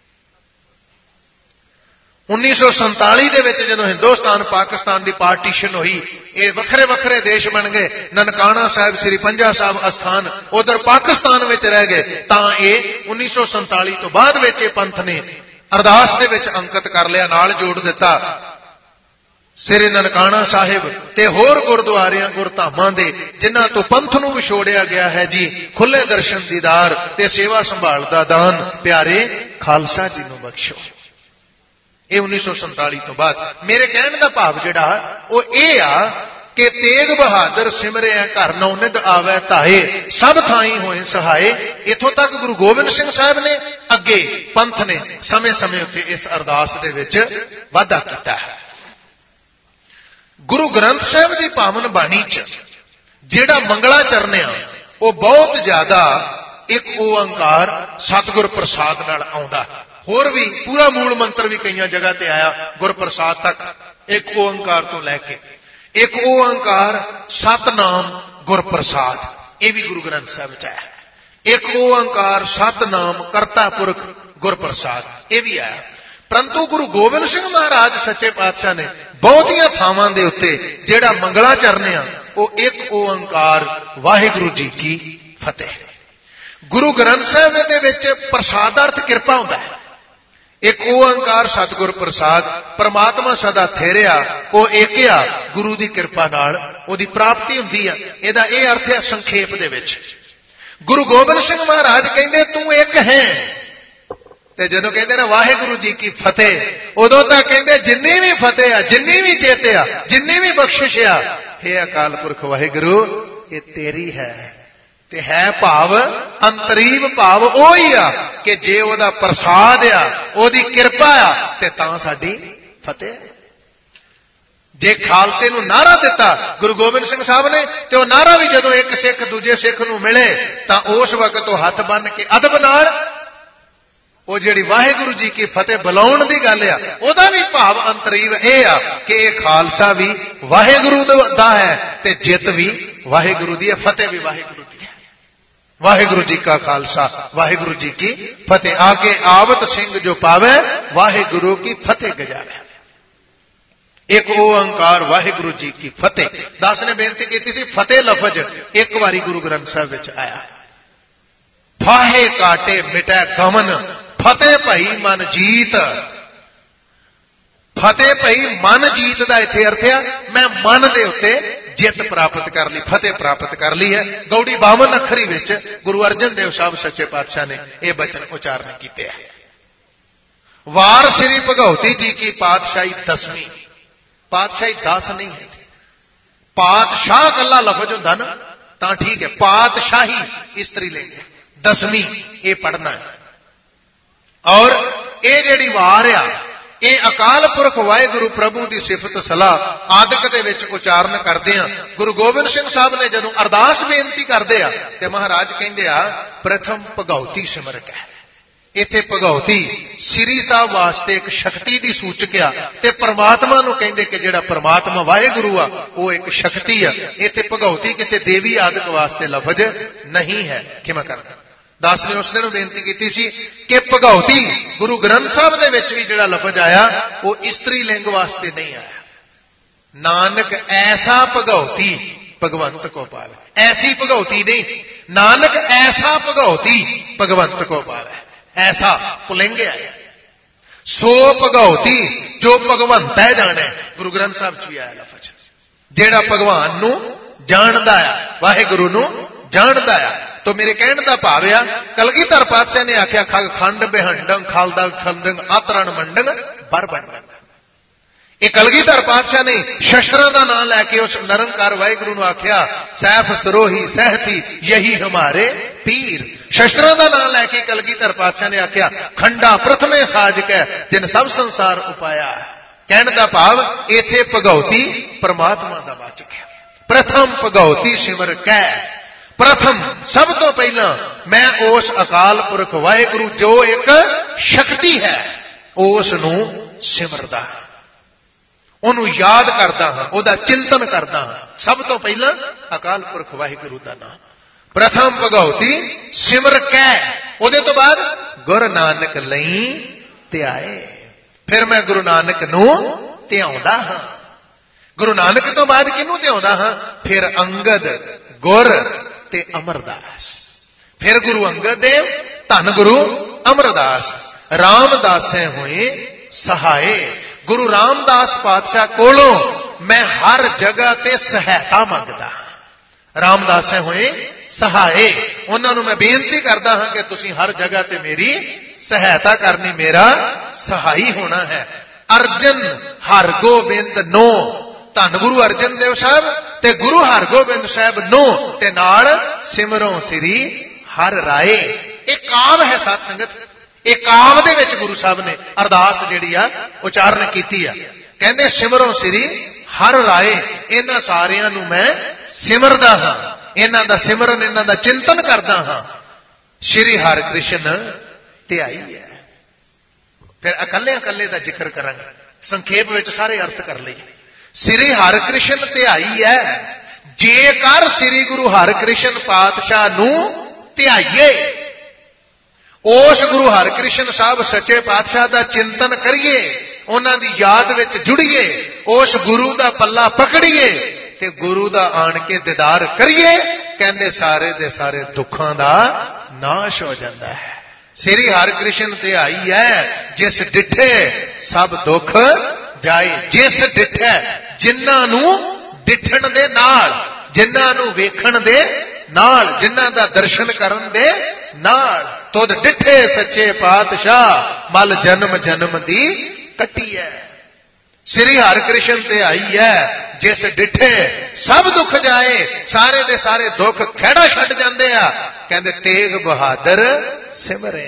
1947 ਦੇ ਵਿੱਚ ਜਦੋਂ ਹਿੰਦੁਸਤਾਨ ਪਾਕਿਸਤਾਨ ਦੀ ਪਾਰਟੀਸ਼ਨ ਹੋਈ, ਇਹ ਵੱਖਰੇ ਵੱਖਰੇ ਦੇਸ਼ ਬਣ ਗਏ। ਨਨਕਾਣਾ ਸਾਹਿਬ, ਸ੍ਰੀ ਪੰਜਾ ਸਾਹਿਬ ਅਸਥਾਨ ਉਧਰ ਪਾਕਿਸਤਾਨ ਵਿੱਚ ਰਹਿ ਗਏ। ਤਾਂ ਇਹ 1947 ਤੋਂ ਬਾਅਦ ਵਿੱਚ ਇਹ ਪੰਥ ਨੇ ਅਰਦਾਸ ਦੇ ਵਿੱਚ ਅੰਕਿਤ ਕਰ ਲਿਆ, ਨਾਲ ਜੋੜ ਦਿੱਤਾ ਸ੍ਰੀ ਨਨਕਾਣਾ ਸਾਹਿਬ ਤੇ ਹੋਰ ਗੁਰਦੁਆਰਿਆਂ ਗੁਰਧਾਮਾਂ ਦੇ, ਜਿਨ੍ਹਾਂ ਤੋਂ ਪੰਥ ਨੂੰ ਵਿਛੋੜਿਆ ਗਿਆ ਹੈ ਜੀ, ਖੁੱਲੇ ਦਰਸ਼ਨ ਦੀਦਾਰ ਤੇ ਸੇਵਾ ਸੰਭਾਲ ਦਾ ਦਾਨ ਪਿਆਰੇ ਖਾਲਸਾ ਜੀ ਨੂੰ ਬਖਸ਼ੋ। ਇਹ 1947 ਤੋਂ ਬਾਅਦ। ਮੇਰੇ ਕਹਿਣ ਦਾ ਭਾਵ ਜਿਹੜਾ ਉਹ ਇਹ ਆ ਕਿ ਤੇਗ ਬਹਾਦਰ ਸਿਮਰਿਆ ਘਰ ਨੌ ਨਿਧ ਆਵੈ ਧਾਏ, ਸਭ ਥਾਈ ਹੋਏ ਸਹਾਏ। ਇੱਥੋਂ ਤੱਕ ਗੁਰੂ ਗੋਬਿੰਦ ਸਿੰਘ ਸਾਹਿਬ ਨੇ, ਅੱਗੇ ਪੰਥ ਨੇ ਸਮੇਂ ਸਮੇਂ ਉੱਤੇ ਇਸ ਅਰਦਾਸ ਦੇ ਵਿੱਚ ਵਾਧਾ ਕੀਤਾ ਹੈ। ਗੁਰੂ ਗ੍ਰੰਥ ਸਾਹਿਬ ਦੀ ਪਾਵਨ ਬਾਣੀ 'ਚ ਜਿਹੜਾ ਮੰਗਲਾ ਚਰਨਿਆ, ਉਹ ਬਹੁਤ ਜ਼ਿਆਦਾ ਇੱਕ ਓੰਕਾਰ ਸਤਿਗੁਰ ਪ੍ਰਸਾਦ ਨਾਲ ਆਉਂਦਾ। ਹੋਰ ਵੀ ਪੂਰਾ ਮੂਲ ਮੰਤਰ ਵੀ ਕਈਆਂ ਜਗ੍ਹਾ ਤੇ ਆਇਆ ਗੁਰਪ੍ਰਸਾਦ ਤੱਕ, ਇੱਕ ਓੰਕਾਰ ਤੋਂ ਲੈ ਕੇ ਇੱਕ ਓੰਕਾਰ ਸਤਨਾਮ ਗੁਰਪ੍ਰਸਾਦ, ਇਹ ਵੀ ਗੁਰੂ ਗ੍ਰੰਥ ਸਾਹਿਬ 'ਚ ਆਇਆ। ਇੱਕ ਓੰਕਾਰ ਸਤਨਾਮ ਕਰਤਾ ਪੁਰਖ ਗੁਰਪ੍ਰਸਾਦ, ਇਹ ਵੀ ਆਇਆ। ਪਰੰਤੂ ਗੁਰੂ ਗੋਬਿੰਦ ਸਿੰਘ ਮਹਾਰਾਜ ਸੱਚੇ ਪਾਤਸ਼ਾਹ ਨੇ ਬਹੁਤੀਆਂ ਥਾਵਾਂ ਦੇ ਉੱਤੇ ਜਿਹੜਾ ਮੰਗਲਾ ਚਰਨਿਆ, ਉਹ ਇੱਕ ਓੰਕਾਰ ਵਾਹਿਗੁਰੂ ਜੀ ਕੀ ਫਤਿਹ। ਗੁਰੂ ਗ੍ਰੰਥ ਸਾਹਿਬ ਦੇ ਵਿੱਚ ਪ੍ਰਸਾਦ ਅਰਥ ਕਿਰਪਾ ਹੁੰਦਾ ਹੈ। ਇੱਕ ਓੰਕਾਰ ਸਤਿਗੁਰ ਪ੍ਰਸਾਦ, ਪਰਮਾਤਮਾ ਸਦਾ ਥੇਰਿਆ, ਉਹ ਏਕ ਆ, ਗੁਰੂ ਦੀ ਕਿਰਪਾ ਨਾਲ ਉਹਦੀ ਪ੍ਰਾਪਤੀ ਹੁੰਦੀ ਆ। ਇਹਦਾ ਇਹ ਅਰਥ ਹੈ ਸੰਖੇਪ ਦੇ ਵਿੱਚ। ਗੁਰੂ ਗੋਬਿੰਦ ਸਿੰਘ ਮਹਾਰਾਜ ਕਹਿੰਦੇ ਤੂੰ ਇੱਕ ਹੈ, ਤੇ ਜਦੋਂ ਕਹਿੰਦੇ ਨਾ ਵਾਹਿਗੁਰੂ ਜੀ ਕੀ ਫਤਿਹ, ਉਦੋਂ ਤੱਕ ਕਹਿੰਦੇ ਜਿੰਨੀ ਵੀ ਫਤਿਹ ਆ, ਜਿੰਨੀ ਵੀ ਜਿੱਤ ਆ, ਜਿੰਨੀ ਵੀ ਬਖਸ਼ਿਸ਼ ਆ, हे ਅਕਾਲ ਪੁਰਖ ਵਾਹਿਗੁਰੂ, ਇਹ ਤੇਰੀ ਹੈ। ਤੇ ਹੈ ਭਾਵ ਅੰਤਰੀਵ ਭਾਵ ਉਹ ਹੀ ਆ ਕਿ ਜੇ ਉਹਦਾ ਪ੍ਰਸਾਦ ਆ, ਉਹਦੀ ਕਿਰਪਾ ਆ, ਤੇ ਤਾਂ ਸਾਡੀ ਫਤਿਹ। ਜੇ ਖਾਲਸੇ ਨੂੰ ਨਾਅਰਾ ਦਿੱਤਾ ਗੁਰੂ ਗੋਬਿੰਦ ਸਿੰਘ ਸਾਹਿਬ ਨੇ, ਤੇ ਉਹ ਨਾਅਰਾ ਵੀ ਜਦੋਂ ਇੱਕ ਸਿੱਖ ਦੂਜੇ ਸਿੱਖ ਨੂੰ ਮਿਲੇ, ਤਾਂ ਉਸ ਵਕਤ ਉਹ ਹੱਥ ਬੰਨ੍ਹ ਕੇ ਅਦਬ ਨਾਲ ਉਹ ਜਿਹੜੀ ਵਾਹਿਗੁਰੂ ਜੀ ਕੀ ਫਤਿਹ ਬੁਲਾਉਣ ਦੀ ਗੱਲ ਆ, ਉਹਦਾ ਵੀ ਭਾਵ ਅੰਤਰੀਵ ਇਹ ਆ ਕਿ ਇਹ ਖਾਲਸਾ ਵੀ ਵਾਹਿਗੁਰੂ ਦਾ ਹੈ ਤੇ ਜਿੱਤ ਵੀ ਵਾਹਿਗੁਰੂ ਦੀ ਹੈ, ਫਤਿਹ ਵੀ ਵਾਹਿਗੁਰੂ ਦੀ ਹੈ। ਵਾਹਿਗੁਰੂ ਜੀ ਕਾ ਖਾਲਸਾ, ਵਾਹਿਗੁਰੂ ਜੀ ਕੀ ਫਤਿਹ। ਆਗੇ ਆਵਤ ਸਿੰਘ ਜੋ ਪਾਵੇ, ਵਾਹਿਗੁਰੂ ਕੀ ਫਤਿਹ ਗਜਾਵੇ। ਇੱਕ ਓੰਕਾਰ ਵਾਹਿਗੁਰੂ ਜੀ ਕੀ ਫਤਿਹ। ਦਾਸ ਨੇ ਬੇਨਤੀ ਕੀਤੀ ਸੀ, ਫਤਿਹ ਲਫ਼ਜ਼ ਇੱਕ ਵਾਰੀ ਗੁਰੂ ਗ੍ਰੰਥ ਸਾਹਿਬ ਵਿੱਚ ਆਇਆ। ਫਾਹੇ ਕਾਟੇ ਮਿਟੈ ਗਮਨ, ਫਤਿਹ ਭਈ ਮਨ ਜੀਤ। ਫਤਿਹ ਭਈ ਮਨ ਜੀਤ ਦਾ ਇੱਥੇ ਅਰਥ ਆ, ਮੈਂ ਮਨ ਦੇ ਉੱਤੇ ਜਿੱਤ ਪ੍ਰਾਪਤ ਕਰ ਲਈ, ਫਤਿਹ ਪ੍ਰਾਪਤ ਕਰ ਲਈ ਹੈ। ਗੌੜੀ 52 ਅੱਖਰੀ ਵਿੱਚ ਗੁਰੂ ਅਰਜਨ ਦੇਵ ਸਾਹਿਬ ਸੱਚੇ ਪਾਤਸ਼ਾਹ ਨੇ ਇਹ ਬਚਨ ਉਚਾਰਨ ਕੀਤੇ ਹੈ। ਵਾਰ ਸ੍ਰੀ ਭਗਉਤੀ ਜੀ ਕੀ ਪਾਤਸ਼ਾਹੀ 10ਵੀਂ। ਪਾਤਸ਼ਾਹੀ 10 ਨਹੀਂ ਹੈ, ਪਾਤਸ਼ਾਹ ਕੱਲਾ ਲਫ਼ਜ਼ ਹੁੰਦਾ ਨਾ ਤਾਂ ਠੀਕ ਹੈ, ਪਾਤਸ਼ਾਹੀ ਇਸਤਰੀ ਲਿੰਗ 10ਵੀਂ ਇਹ ਪੜ੍ਹਨਾ ਹੈ। ਔਰ ਇਹ ਜਿਹੜੀ ਵਾਰ ਆ ਇਹ ਅਕਾਲ ਪੁਰਖ ਵਾਹਿਗੁਰੂ ਪ੍ਰਭੂ ਦੀ ਸਿਫਤ ਸਲਾਹ ਆਦਿਕ ਦੇ ਵਿੱਚ ਉਚਾਰਨ ਕਰਦੇ ਆ। ਗੁਰੂ ਗੋਬਿੰਦ ਸਿੰਘ ਸਾਹਿਬ ਨੇ ਜਦੋਂ ਅਰਦਾਸ ਬੇਨਤੀ ਕਰਦੇ ਆ ਤੇ ਮਹਾਰਾਜ ਕਹਿੰਦੇ ਆ ਪ੍ਰਥਮ ਭਗਉਤੀ ਸਿਮਰ ਕੈ। ਇੱਥੇ ਭਗਉਤੀ ਸ੍ਰੀ ਸਾਹਿਬ ਵਾਸਤੇ ਇੱਕ ਸ਼ਕਤੀ ਦੀ ਸੂਚਕ ਆ ਤੇ ਪਰਮਾਤਮਾ ਨੂੰ ਕਹਿੰਦੇ ਕਿ ਜਿਹੜਾ ਪਰਮਾਤਮਾ ਵਾਹਿਗੁਰੂ ਆ ਉਹ ਇੱਕ ਸ਼ਕਤੀ ਆ। ਇੱਥੇ ਭਗਉਤੀ ਕਿਸੇ ਦੇਵੀ ਆਦਿਕ ਵਾਸਤੇ ਲਫ਼ਜ਼ ਨਹੀਂ ਹੈ। ਖਿਮਾ ਕਰਨਾ ਦਾਸ ਨੇ ਉਸਨੇ ਨੂੰ ਬੇਨਤੀ ਕੀਤੀ ਸੀ ਕਿ ਭਗਉਤੀ ਗੁਰੂ ਗ੍ਰੰਥ ਸਾਹਿਬ ਦੇ ਵਿੱਚ ਵੀ ਜਿਹੜਾ ਲਫ਼ਜ਼ ਆਇਆ ਉਹ ਇਸਤਰੀ ਲਿੰਗ ਵਾਸਤੇ ਨਹੀਂ ਆਇਆ। ਨਾਨਕ ਐਸਾ ਭਗਉਤੀ ਭਗਵੰਤ ਕੋ ਪਾਵੇ, ਐਸੀ ਭਗਉਤੀ ਨਹੀਂ, ਨਾਨਕ ਐਸਾ ਭਗਉਤੀ ਭਗਵੰਤ ਕੋ ਪਾਵੇ। ਐਸਾ ਪੁਲਿੰਗ ਹੈ। ਸੋ ਭਗਉਤੀ ਜੋ ਭਗਵੰਤ ਹੈ ਜਾਣੇ। ਗੁਰੂ ਗ੍ਰੰਥ ਸਾਹਿਬ ਚ ਵੀ ਆਇਆ ਲਫ਼ਜ਼ ਜਿਹੜਾ ਭਗਵਾਨ ਨੂੰ ਜਾਣਦਾ ਆ, ਵਾਹਿਗੁਰੂ ਨੂੰ ਜਾਣਦਾ ਆ। ਤੋ ਮੇਰੇ ਕਹਿਣ ਦਾ ਭਾਵ ਆ ਕਲਗੀਧਰ ਪਾਤਸ਼ਾਹ ਨੇ ਆਖਿਆ ਖੰਡ ਬਿਹੰਡੰ ਖਾਲਦਾ ਖੰਡੰ ਆਤਰਣ ਮੰਡੰ ਬਰ ਬੰਡੰ। ਇਹ ਕਲਗੀਧਰ ਪਾਤਸ਼ਾਹ ਨੇ ਸ਼ਸਤਰਾਂ ਦਾ ਨਾਮ ਲੈ ਕੇ ਉਸ ਨਿਰੰਕਾਰ ਵਾਹਿਗੁਰੂ ਨੂੰ ਆਖਿਆ ਸੈਫ ਸਰੋਹੀ ਸਹਿਤੀ ਯਹੀ ਹਮਾਰੇ ਪੀਰ। ਸ਼ਸਤਰਾਂ ਦਾ ਨਾਮ ਲੈ ਕੇ ਕਲਗੀਧਰ ਪਾਤਸ਼ਾਹ ਨੇ ਆਖਿਆ ਖੰਡਾ ਪ੍ਰਥਮੇ ਸਾਜ ਕੈ ਜਿਨ ਸਭ ਸੰਸਾਰ ਉਪਾਇਆ। ਕਹਿਣ ਦਾ ਭਾਵ ਇੱਥੇ ਭਗਉਤੀ ਪਰਮਾਤਮਾ ਦਾ ਵਾਚਕ ਹੈ। ਪ੍ਰਥਮ ਭਗਉਤੀ ਸਿਮਰ ਕੈ। ਪ੍ਰਥਮ ਸਭ ਤੋਂ ਪਹਿਲਾਂ ਮੈਂ ਉਸ ਅਕਾਲ ਪੁਰਖ ਵਾਹਿਗੁਰੂ ਜੋ ਇੱਕ ਸ਼ਕਤੀ ਹੈ ਉਸ ਨੂੰ ਸਿਮਰਦਾ ਹਾਂ, ਉਹਨੂੰ ਯਾਦ ਕਰਦਾ ਹਾਂ, ਉਹਦਾ ਚਿੰਤਨ ਕਰਦਾ ਹਾਂ। ਸਭ ਤੋਂ ਪਹਿਲਾਂ ਅਕਾਲ ਪੁਰਖ ਵਾਹਿਗੁਰੂ ਦਾ ਨਾਮ। ਪ੍ਰਥਮ ਭਗਉਤੀ ਸਿਮਰ ਕੈ। ਉਹਦੇ ਤੋਂ ਬਾਅਦ ਗੁਰੂ ਨਾਨਕ ਲਈ ਧਿਆਏ। ਫਿਰ ਮੈਂ ਗੁਰੂ ਨਾਨਕ ਨੂੰ ਧਿਆਉਂਦਾ ਹਾਂ। ਗੁਰੂ ਨਾਨਕ ਤੋਂ ਬਾਅਦ ਕਿਹਨੂੰ ਧਿਆਉਂਦਾ ਹਾਂ? ਫਿਰ ਅੰਗਦ, ਗੁਰ ਤੇ ਅਮਰਦਾਸ। ਫਿਰ ਗੁਰੂ ਅੰਗਦ ਦੇਵ, ਧੰਨ ਗੁਰੂ ਅਮਰਦਾਸ। ਰਾਮਦਾਸੇ ਹੋਏ ਸਹਾਏ। ਗੁਰੂ ਰਾਮਦਾਸ ਪਾਤਸ਼ਾਹ ਕੋਲੋਂ ਮੈਂ ਹਰ ਜਗ੍ਹਾ ਤੇ ਸਹਾਇਤਾ ਮੰਗਦਾ ਹਾਂ। ਰਾਮਦਾਸੇ ਹੋਏ ਸਹਾਏ। ਉਹਨਾਂ ਨੂੰ ਮੈਂ ਬੇਨਤੀ ਕਰਦਾ ਹਾਂ ਕਿ ਤੁਸੀਂ ਹਰ ਜਗ੍ਹਾ ਤੇ ਮੇਰੀ ਸਹਾਇਤਾ ਕਰਨੀ, ਮੇਰਾ ਸਹਾਈ ਹੋਣਾ ਹੈ। ਅਰਜਨ ਹਰਗੋਬਿੰਦ ਨੋ। ਧੰਨ ਗੁਰੂ ਅਰਜਨ ਦੇਵ ਸਾਹਿਬ ਤੇ ਗੁਰੂ ਹਰਗੋਬਿੰਦ ਸਾਹਿਬ ਨੂੰ ਤੇ ਨਾਲ ਸਿਮਰੋਂ ਸ੍ਰੀ ਹਰ ਰਾਏ। ਇਹ ਕਾਵ ਹੈ ਸਾਧ ਸੰਗਤ। ਇਹ ਕਾਵ ਦੇ ਵਿੱਚ ਗੁਰੂ ਸਾਹਿਬ ਨੇ ਅਰਦਾਸ ਜਿਹੜੀ ਆ ਉਚਾਰਨ ਕੀਤੀ ਆ। ਕਹਿੰਦੇ ਸਿਮਰੋਂ ਸ੍ਰੀ ਹਰ ਰਾਏ। ਇਹਨਾਂ ਸਾਰਿਆਂ ਨੂੰ ਮੈਂ ਸਿਮਰਦਾ ਹਾਂ, ਇਹਨਾਂ ਦਾ ਸਿਮਰਨ, ਇਹਨਾਂ ਦਾ ਚਿੰਤਨ ਕਰਦਾ ਹਾਂ। ਸ਼੍ਰੀ ਹਰਿ ਕ੍ਰਿਸ਼ਨ ਧਿਆਈ ਹੈ। ਫਿਰ ਇਕੱਲੇ ਇਕੱਲੇ ਦਾ ਜ਼ਿਕਰ ਕਰਾਂਗੇ, ਸੰਖੇਪ ਵਿੱਚ ਸਾਰੇ ਅਰਥ ਕਰ ਲਈਏ। ਸ੍ਰੀ ਹਰਿ ਕ੍ਰਿਸ਼ਨ ਧਿਆਈ ਹੈ। ਜੇਕਰ ਸ੍ਰੀ ਗੁਰੂ ਹਰਿ ਕ੍ਰਿਸ਼ਨ ਪਾਤਸ਼ਾਹ ਨੂੰ ਧਿਆਈਏ, ਉਸ ਗੁਰੂ ਹਰਿ ਕ੍ਰਿਸ਼ਨ ਸਾਹਿਬ ਸੱਚੇ ਪਾਤਸ਼ਾਹ ਦਾ ਚਿੰਤਨ ਕਰੀਏ, ਉਹਨਾਂ ਦੀ ਯਾਦ ਵਿੱਚ ਜੁੜੀਏ, ਉਸ ਗੁਰੂ ਦਾ ਪੱਲਾ ਪਕੜੀਏ ਤੇ ਗੁਰੂ ਦਾ ਆਣ ਕੇ ਦੀਦਾਰ ਕਰੀਏ, ਕਹਿੰਦੇ ਸਾਰੇ ਦੇ ਸਾਰੇ ਦੁੱਖਾਂ ਦਾ ਨਾਸ਼ ਹੋ ਜਾਂਦਾ ਹੈ। ਸ੍ਰੀ ਹਰਿ ਕ੍ਰਿਸ਼ਨ ਧਿਆਈ ਹੈ ਜਿਸ ਡਿਠੇ ਸਭ ਦੁੱਖ ਜਾਏ। ਜਿਸ ਡਿਠੇ, ਜਿਨ੍ਹਾਂ ਨੂੰ ਡਿਠਣ ਦੇ ਨਾਲ, ਜਿਨ੍ਹਾਂ ਨੂੰ ਵੇਖਣ ਦੇ ਨਾਲ, ਜਿਨ੍ਹਾਂ ਦਾ ਦਰਸ਼ਨ ਕਰਨ ਦੇ ਨਾਲ। ਤੁਧ ਡਿਠੇ ਸੱਚੇ ਪਾਤਸ਼ਾਹ ਮਲ ਜਨਮ ਜਨਮ ਦੀ ਕੱਟੀ ਹੈ। ਸ੍ਰੀ ਹਰਿ ਕ੍ਰਿਸ਼ਨ ਧਿਆਈ ਹੈ ਜਿਸ ਡਿਠੇ ਸਭ ਦੁੱਖ ਜਾਏ। ਸਾਰੇ ਦੇ ਸਾਰੇ ਦੁੱਖ ਖਹਿੜਾ ਛੱਡ ਜਾਂਦੇ ਆ। ਕਹਿੰਦੇ ਤੇਗ ਬਹਾਦਰ ਸਿਮਰੇ।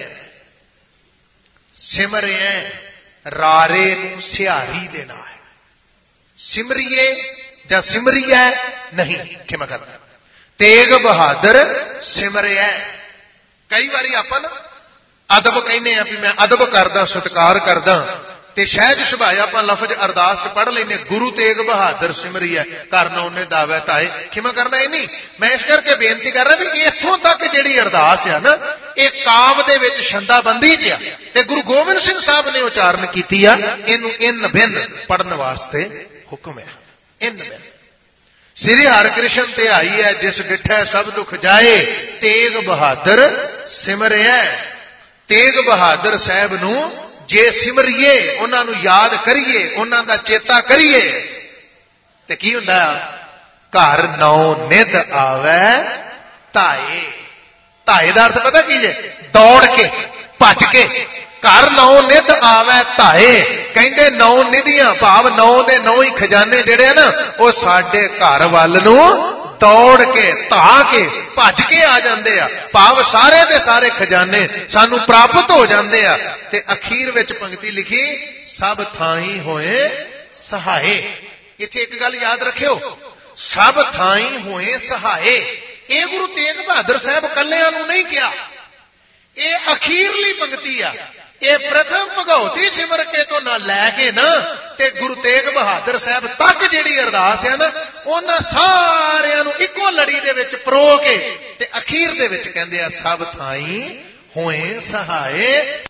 ਸਿਮਰੇ ਰਾਰੇ ਨੂੰ ਸਿਹਾਰੀ ਦੇਣਾ ਹੈ। ਸਿਮਰੀਏ ਜਾਂ ਸਿਮਰੀਐ ਨਹੀਂ, ਖਿਮਾ ਕਰਨਾ। ਤੇਗ ਬਹਾਦਰ ਸਿਮਰਿਐ। ਕਈ ਵਾਰੀ ਆਪਾਂ ਨਾ ਅਦਬ ਕਹਿੰਦੇ ਆ ਵੀ ਮੈਂ ਅਦਬ ਕਰਦਾ, ਸਤਿਕਾਰ ਕਰਦਾ, ਤੇ ਸਹਿਜ ਸੁਭਾਅ ਆਪਾਂ ਲਫ਼ਜ਼ ਅਰਦਾਸ ਚ ਪੜ੍ਹ ਲੈਂਦੇ ਗੁਰੂ ਤੇਗ ਬਹਾਦਰ ਸਿਮਰੀਐ ਕਰਨਾ ਉਹਨੇ ਦਾਵੇ ਤਾਏ। ਖਿਮਾ ਕਰਨਾ ਇਹ ਨਹੀਂ। ਮੈਂ ਇਸ ਕਰਕੇ ਬੇਨਤੀ ਕਰ ਰਿਹਾ ਵੀ ਇੱਥੋਂ ਤੱਕ ਜਿਹੜੀ ਅਰਦਾਸ ਆ ਨਾ ਇਹ ਕਾਵ ਦੇ ਵਿੱਚ ਛੰਦਾਬੰਦੀ ਚ ਆ ਤੇ ਗੁਰੂ ਗੋਬਿੰਦ ਸਿੰਘ ਸਾਹਿਬ ਨੇ ਉਚਾਰਨ ਕੀਤੀ ਆ। ਇਹਨੂੰ ਇੰਨ ਬਿੰਨ ਪੜ੍ਹਨ ਵਾਸਤੇ ਹੁਕਮ ਹੈ। ਇੰਨ ਬਿੰਨ। ਸ੍ਰੀ ਹਰਿ ਕ੍ਰਿਸ਼ਨ ਧਿਆਈ ਹੈ ਜਿਸ ਡਿਠੈ ਸਭ ਦੁੱਖ ਜਾਏ। ਤੇਗ ਬਹਾਦਰ ਸਿਮਰਿਐ। ਤੇਗ ਬਹਾਦਰ ਸਾਹਿਬ ਨੂੰ ਜੇ ਸਿਮਰੀਏ, ਉਹਨਾਂ ਨੂੰ ਯਾਦ ਕਰੀਏ, ਉਹਨਾਂ ਦਾ ਚੇਤਾ ਕਰੀਏ ਤੇ ਕੀ ਹੁੰਦਾ? ਘਰ ਨੌ ਨਿਧ ਆਵੈ ਧਾਏ। ਧਾਏ ਦਾ ਅਰਥ ਪਤਾ ਕੀ ਜੇ? ਦੌੜ ਕੇ, ਭੱਜ ਕੇ। ਘਰ ਨੌ ਨਿਧ ਆਵੈ ਧਾਏ, ਕਹਿੰਦੇ ਨੌ ਨਿਧੀਆਂ ਭਾਵ ਨੌ ਦੇ ਨੌ ਹੀ ਖਜ਼ਾਨੇ ਜਿਹੜੇ ਆ ਨਾ, ਉਹ ਸਾਡੇ ਘਰ ਵੱਲ ਨੂੰ ਦੌੜ ਕੇ, ਧਾ ਕੇ, ਭੱਜ ਕੇ ਆ ਜਾਂਦੇ ਆ। ਭਾਵ ਸਾਰੇ ਦੇ ਸਾਰੇ ਖਜ਼ਾਨੇ ਸਾਨੂੰ ਪ੍ਰਾਪਤ ਹੋ ਜਾਂਦੇ ਆ। ਤੇ ਅਖੀਰ ਵਿੱਚ ਪੰਕਤੀ ਲਿਖੀ, ਸਭ ਥਾਈ ਹੋਏ ਸਹਾਏ। ਇੱਥੇ ਇੱਕ ਗੱਲ ਯਾਦ ਰੱਖਿਓ, ਸਭ ਥਾਈ ਹੋਏ ਸਹਾਏ। ਇਹ ਗੁਰੂ ਤੇਗ ਬਹਾਦਰ ਸਾਹਿਬ ਕੱਲਿਆਂ ਨੂੰ ਨਹੀਂ ਕਿਹਾ, ਇਹ ਅਖੀਰਲੀ ਪੰਕਤੀ ਆ। ਇਹ ਪ੍ਰਥਮ ਭਗਉਤੀ ਸਿਮਰ ਕੇ ਤੋਂ ਨਾ ਲੈ ਕੇ ਨਾ ਤੇ ਗੁਰੂ ਤੇਗ ਬਹਾਦਰ ਸਾਹਿਬ ਤੱਕ ਜਿਹੜੀ ਅਰਦਾਸ ਹੈ ਨਾ, ਉਹਨਾਂ ਸਾਰਿਆਂ ਨੂੰ ਇੱਕੋ ਲੜੀ ਦੇ ਵਿੱਚ ਪਰੋ ਕੇ ਤੇ ਅਖੀਰ ਦੇ ਵਿੱਚ ਕਹਿੰਦੇ ਆ, ਸਭ ਥਾਈ ਹੋਏ ਸਹਾਏ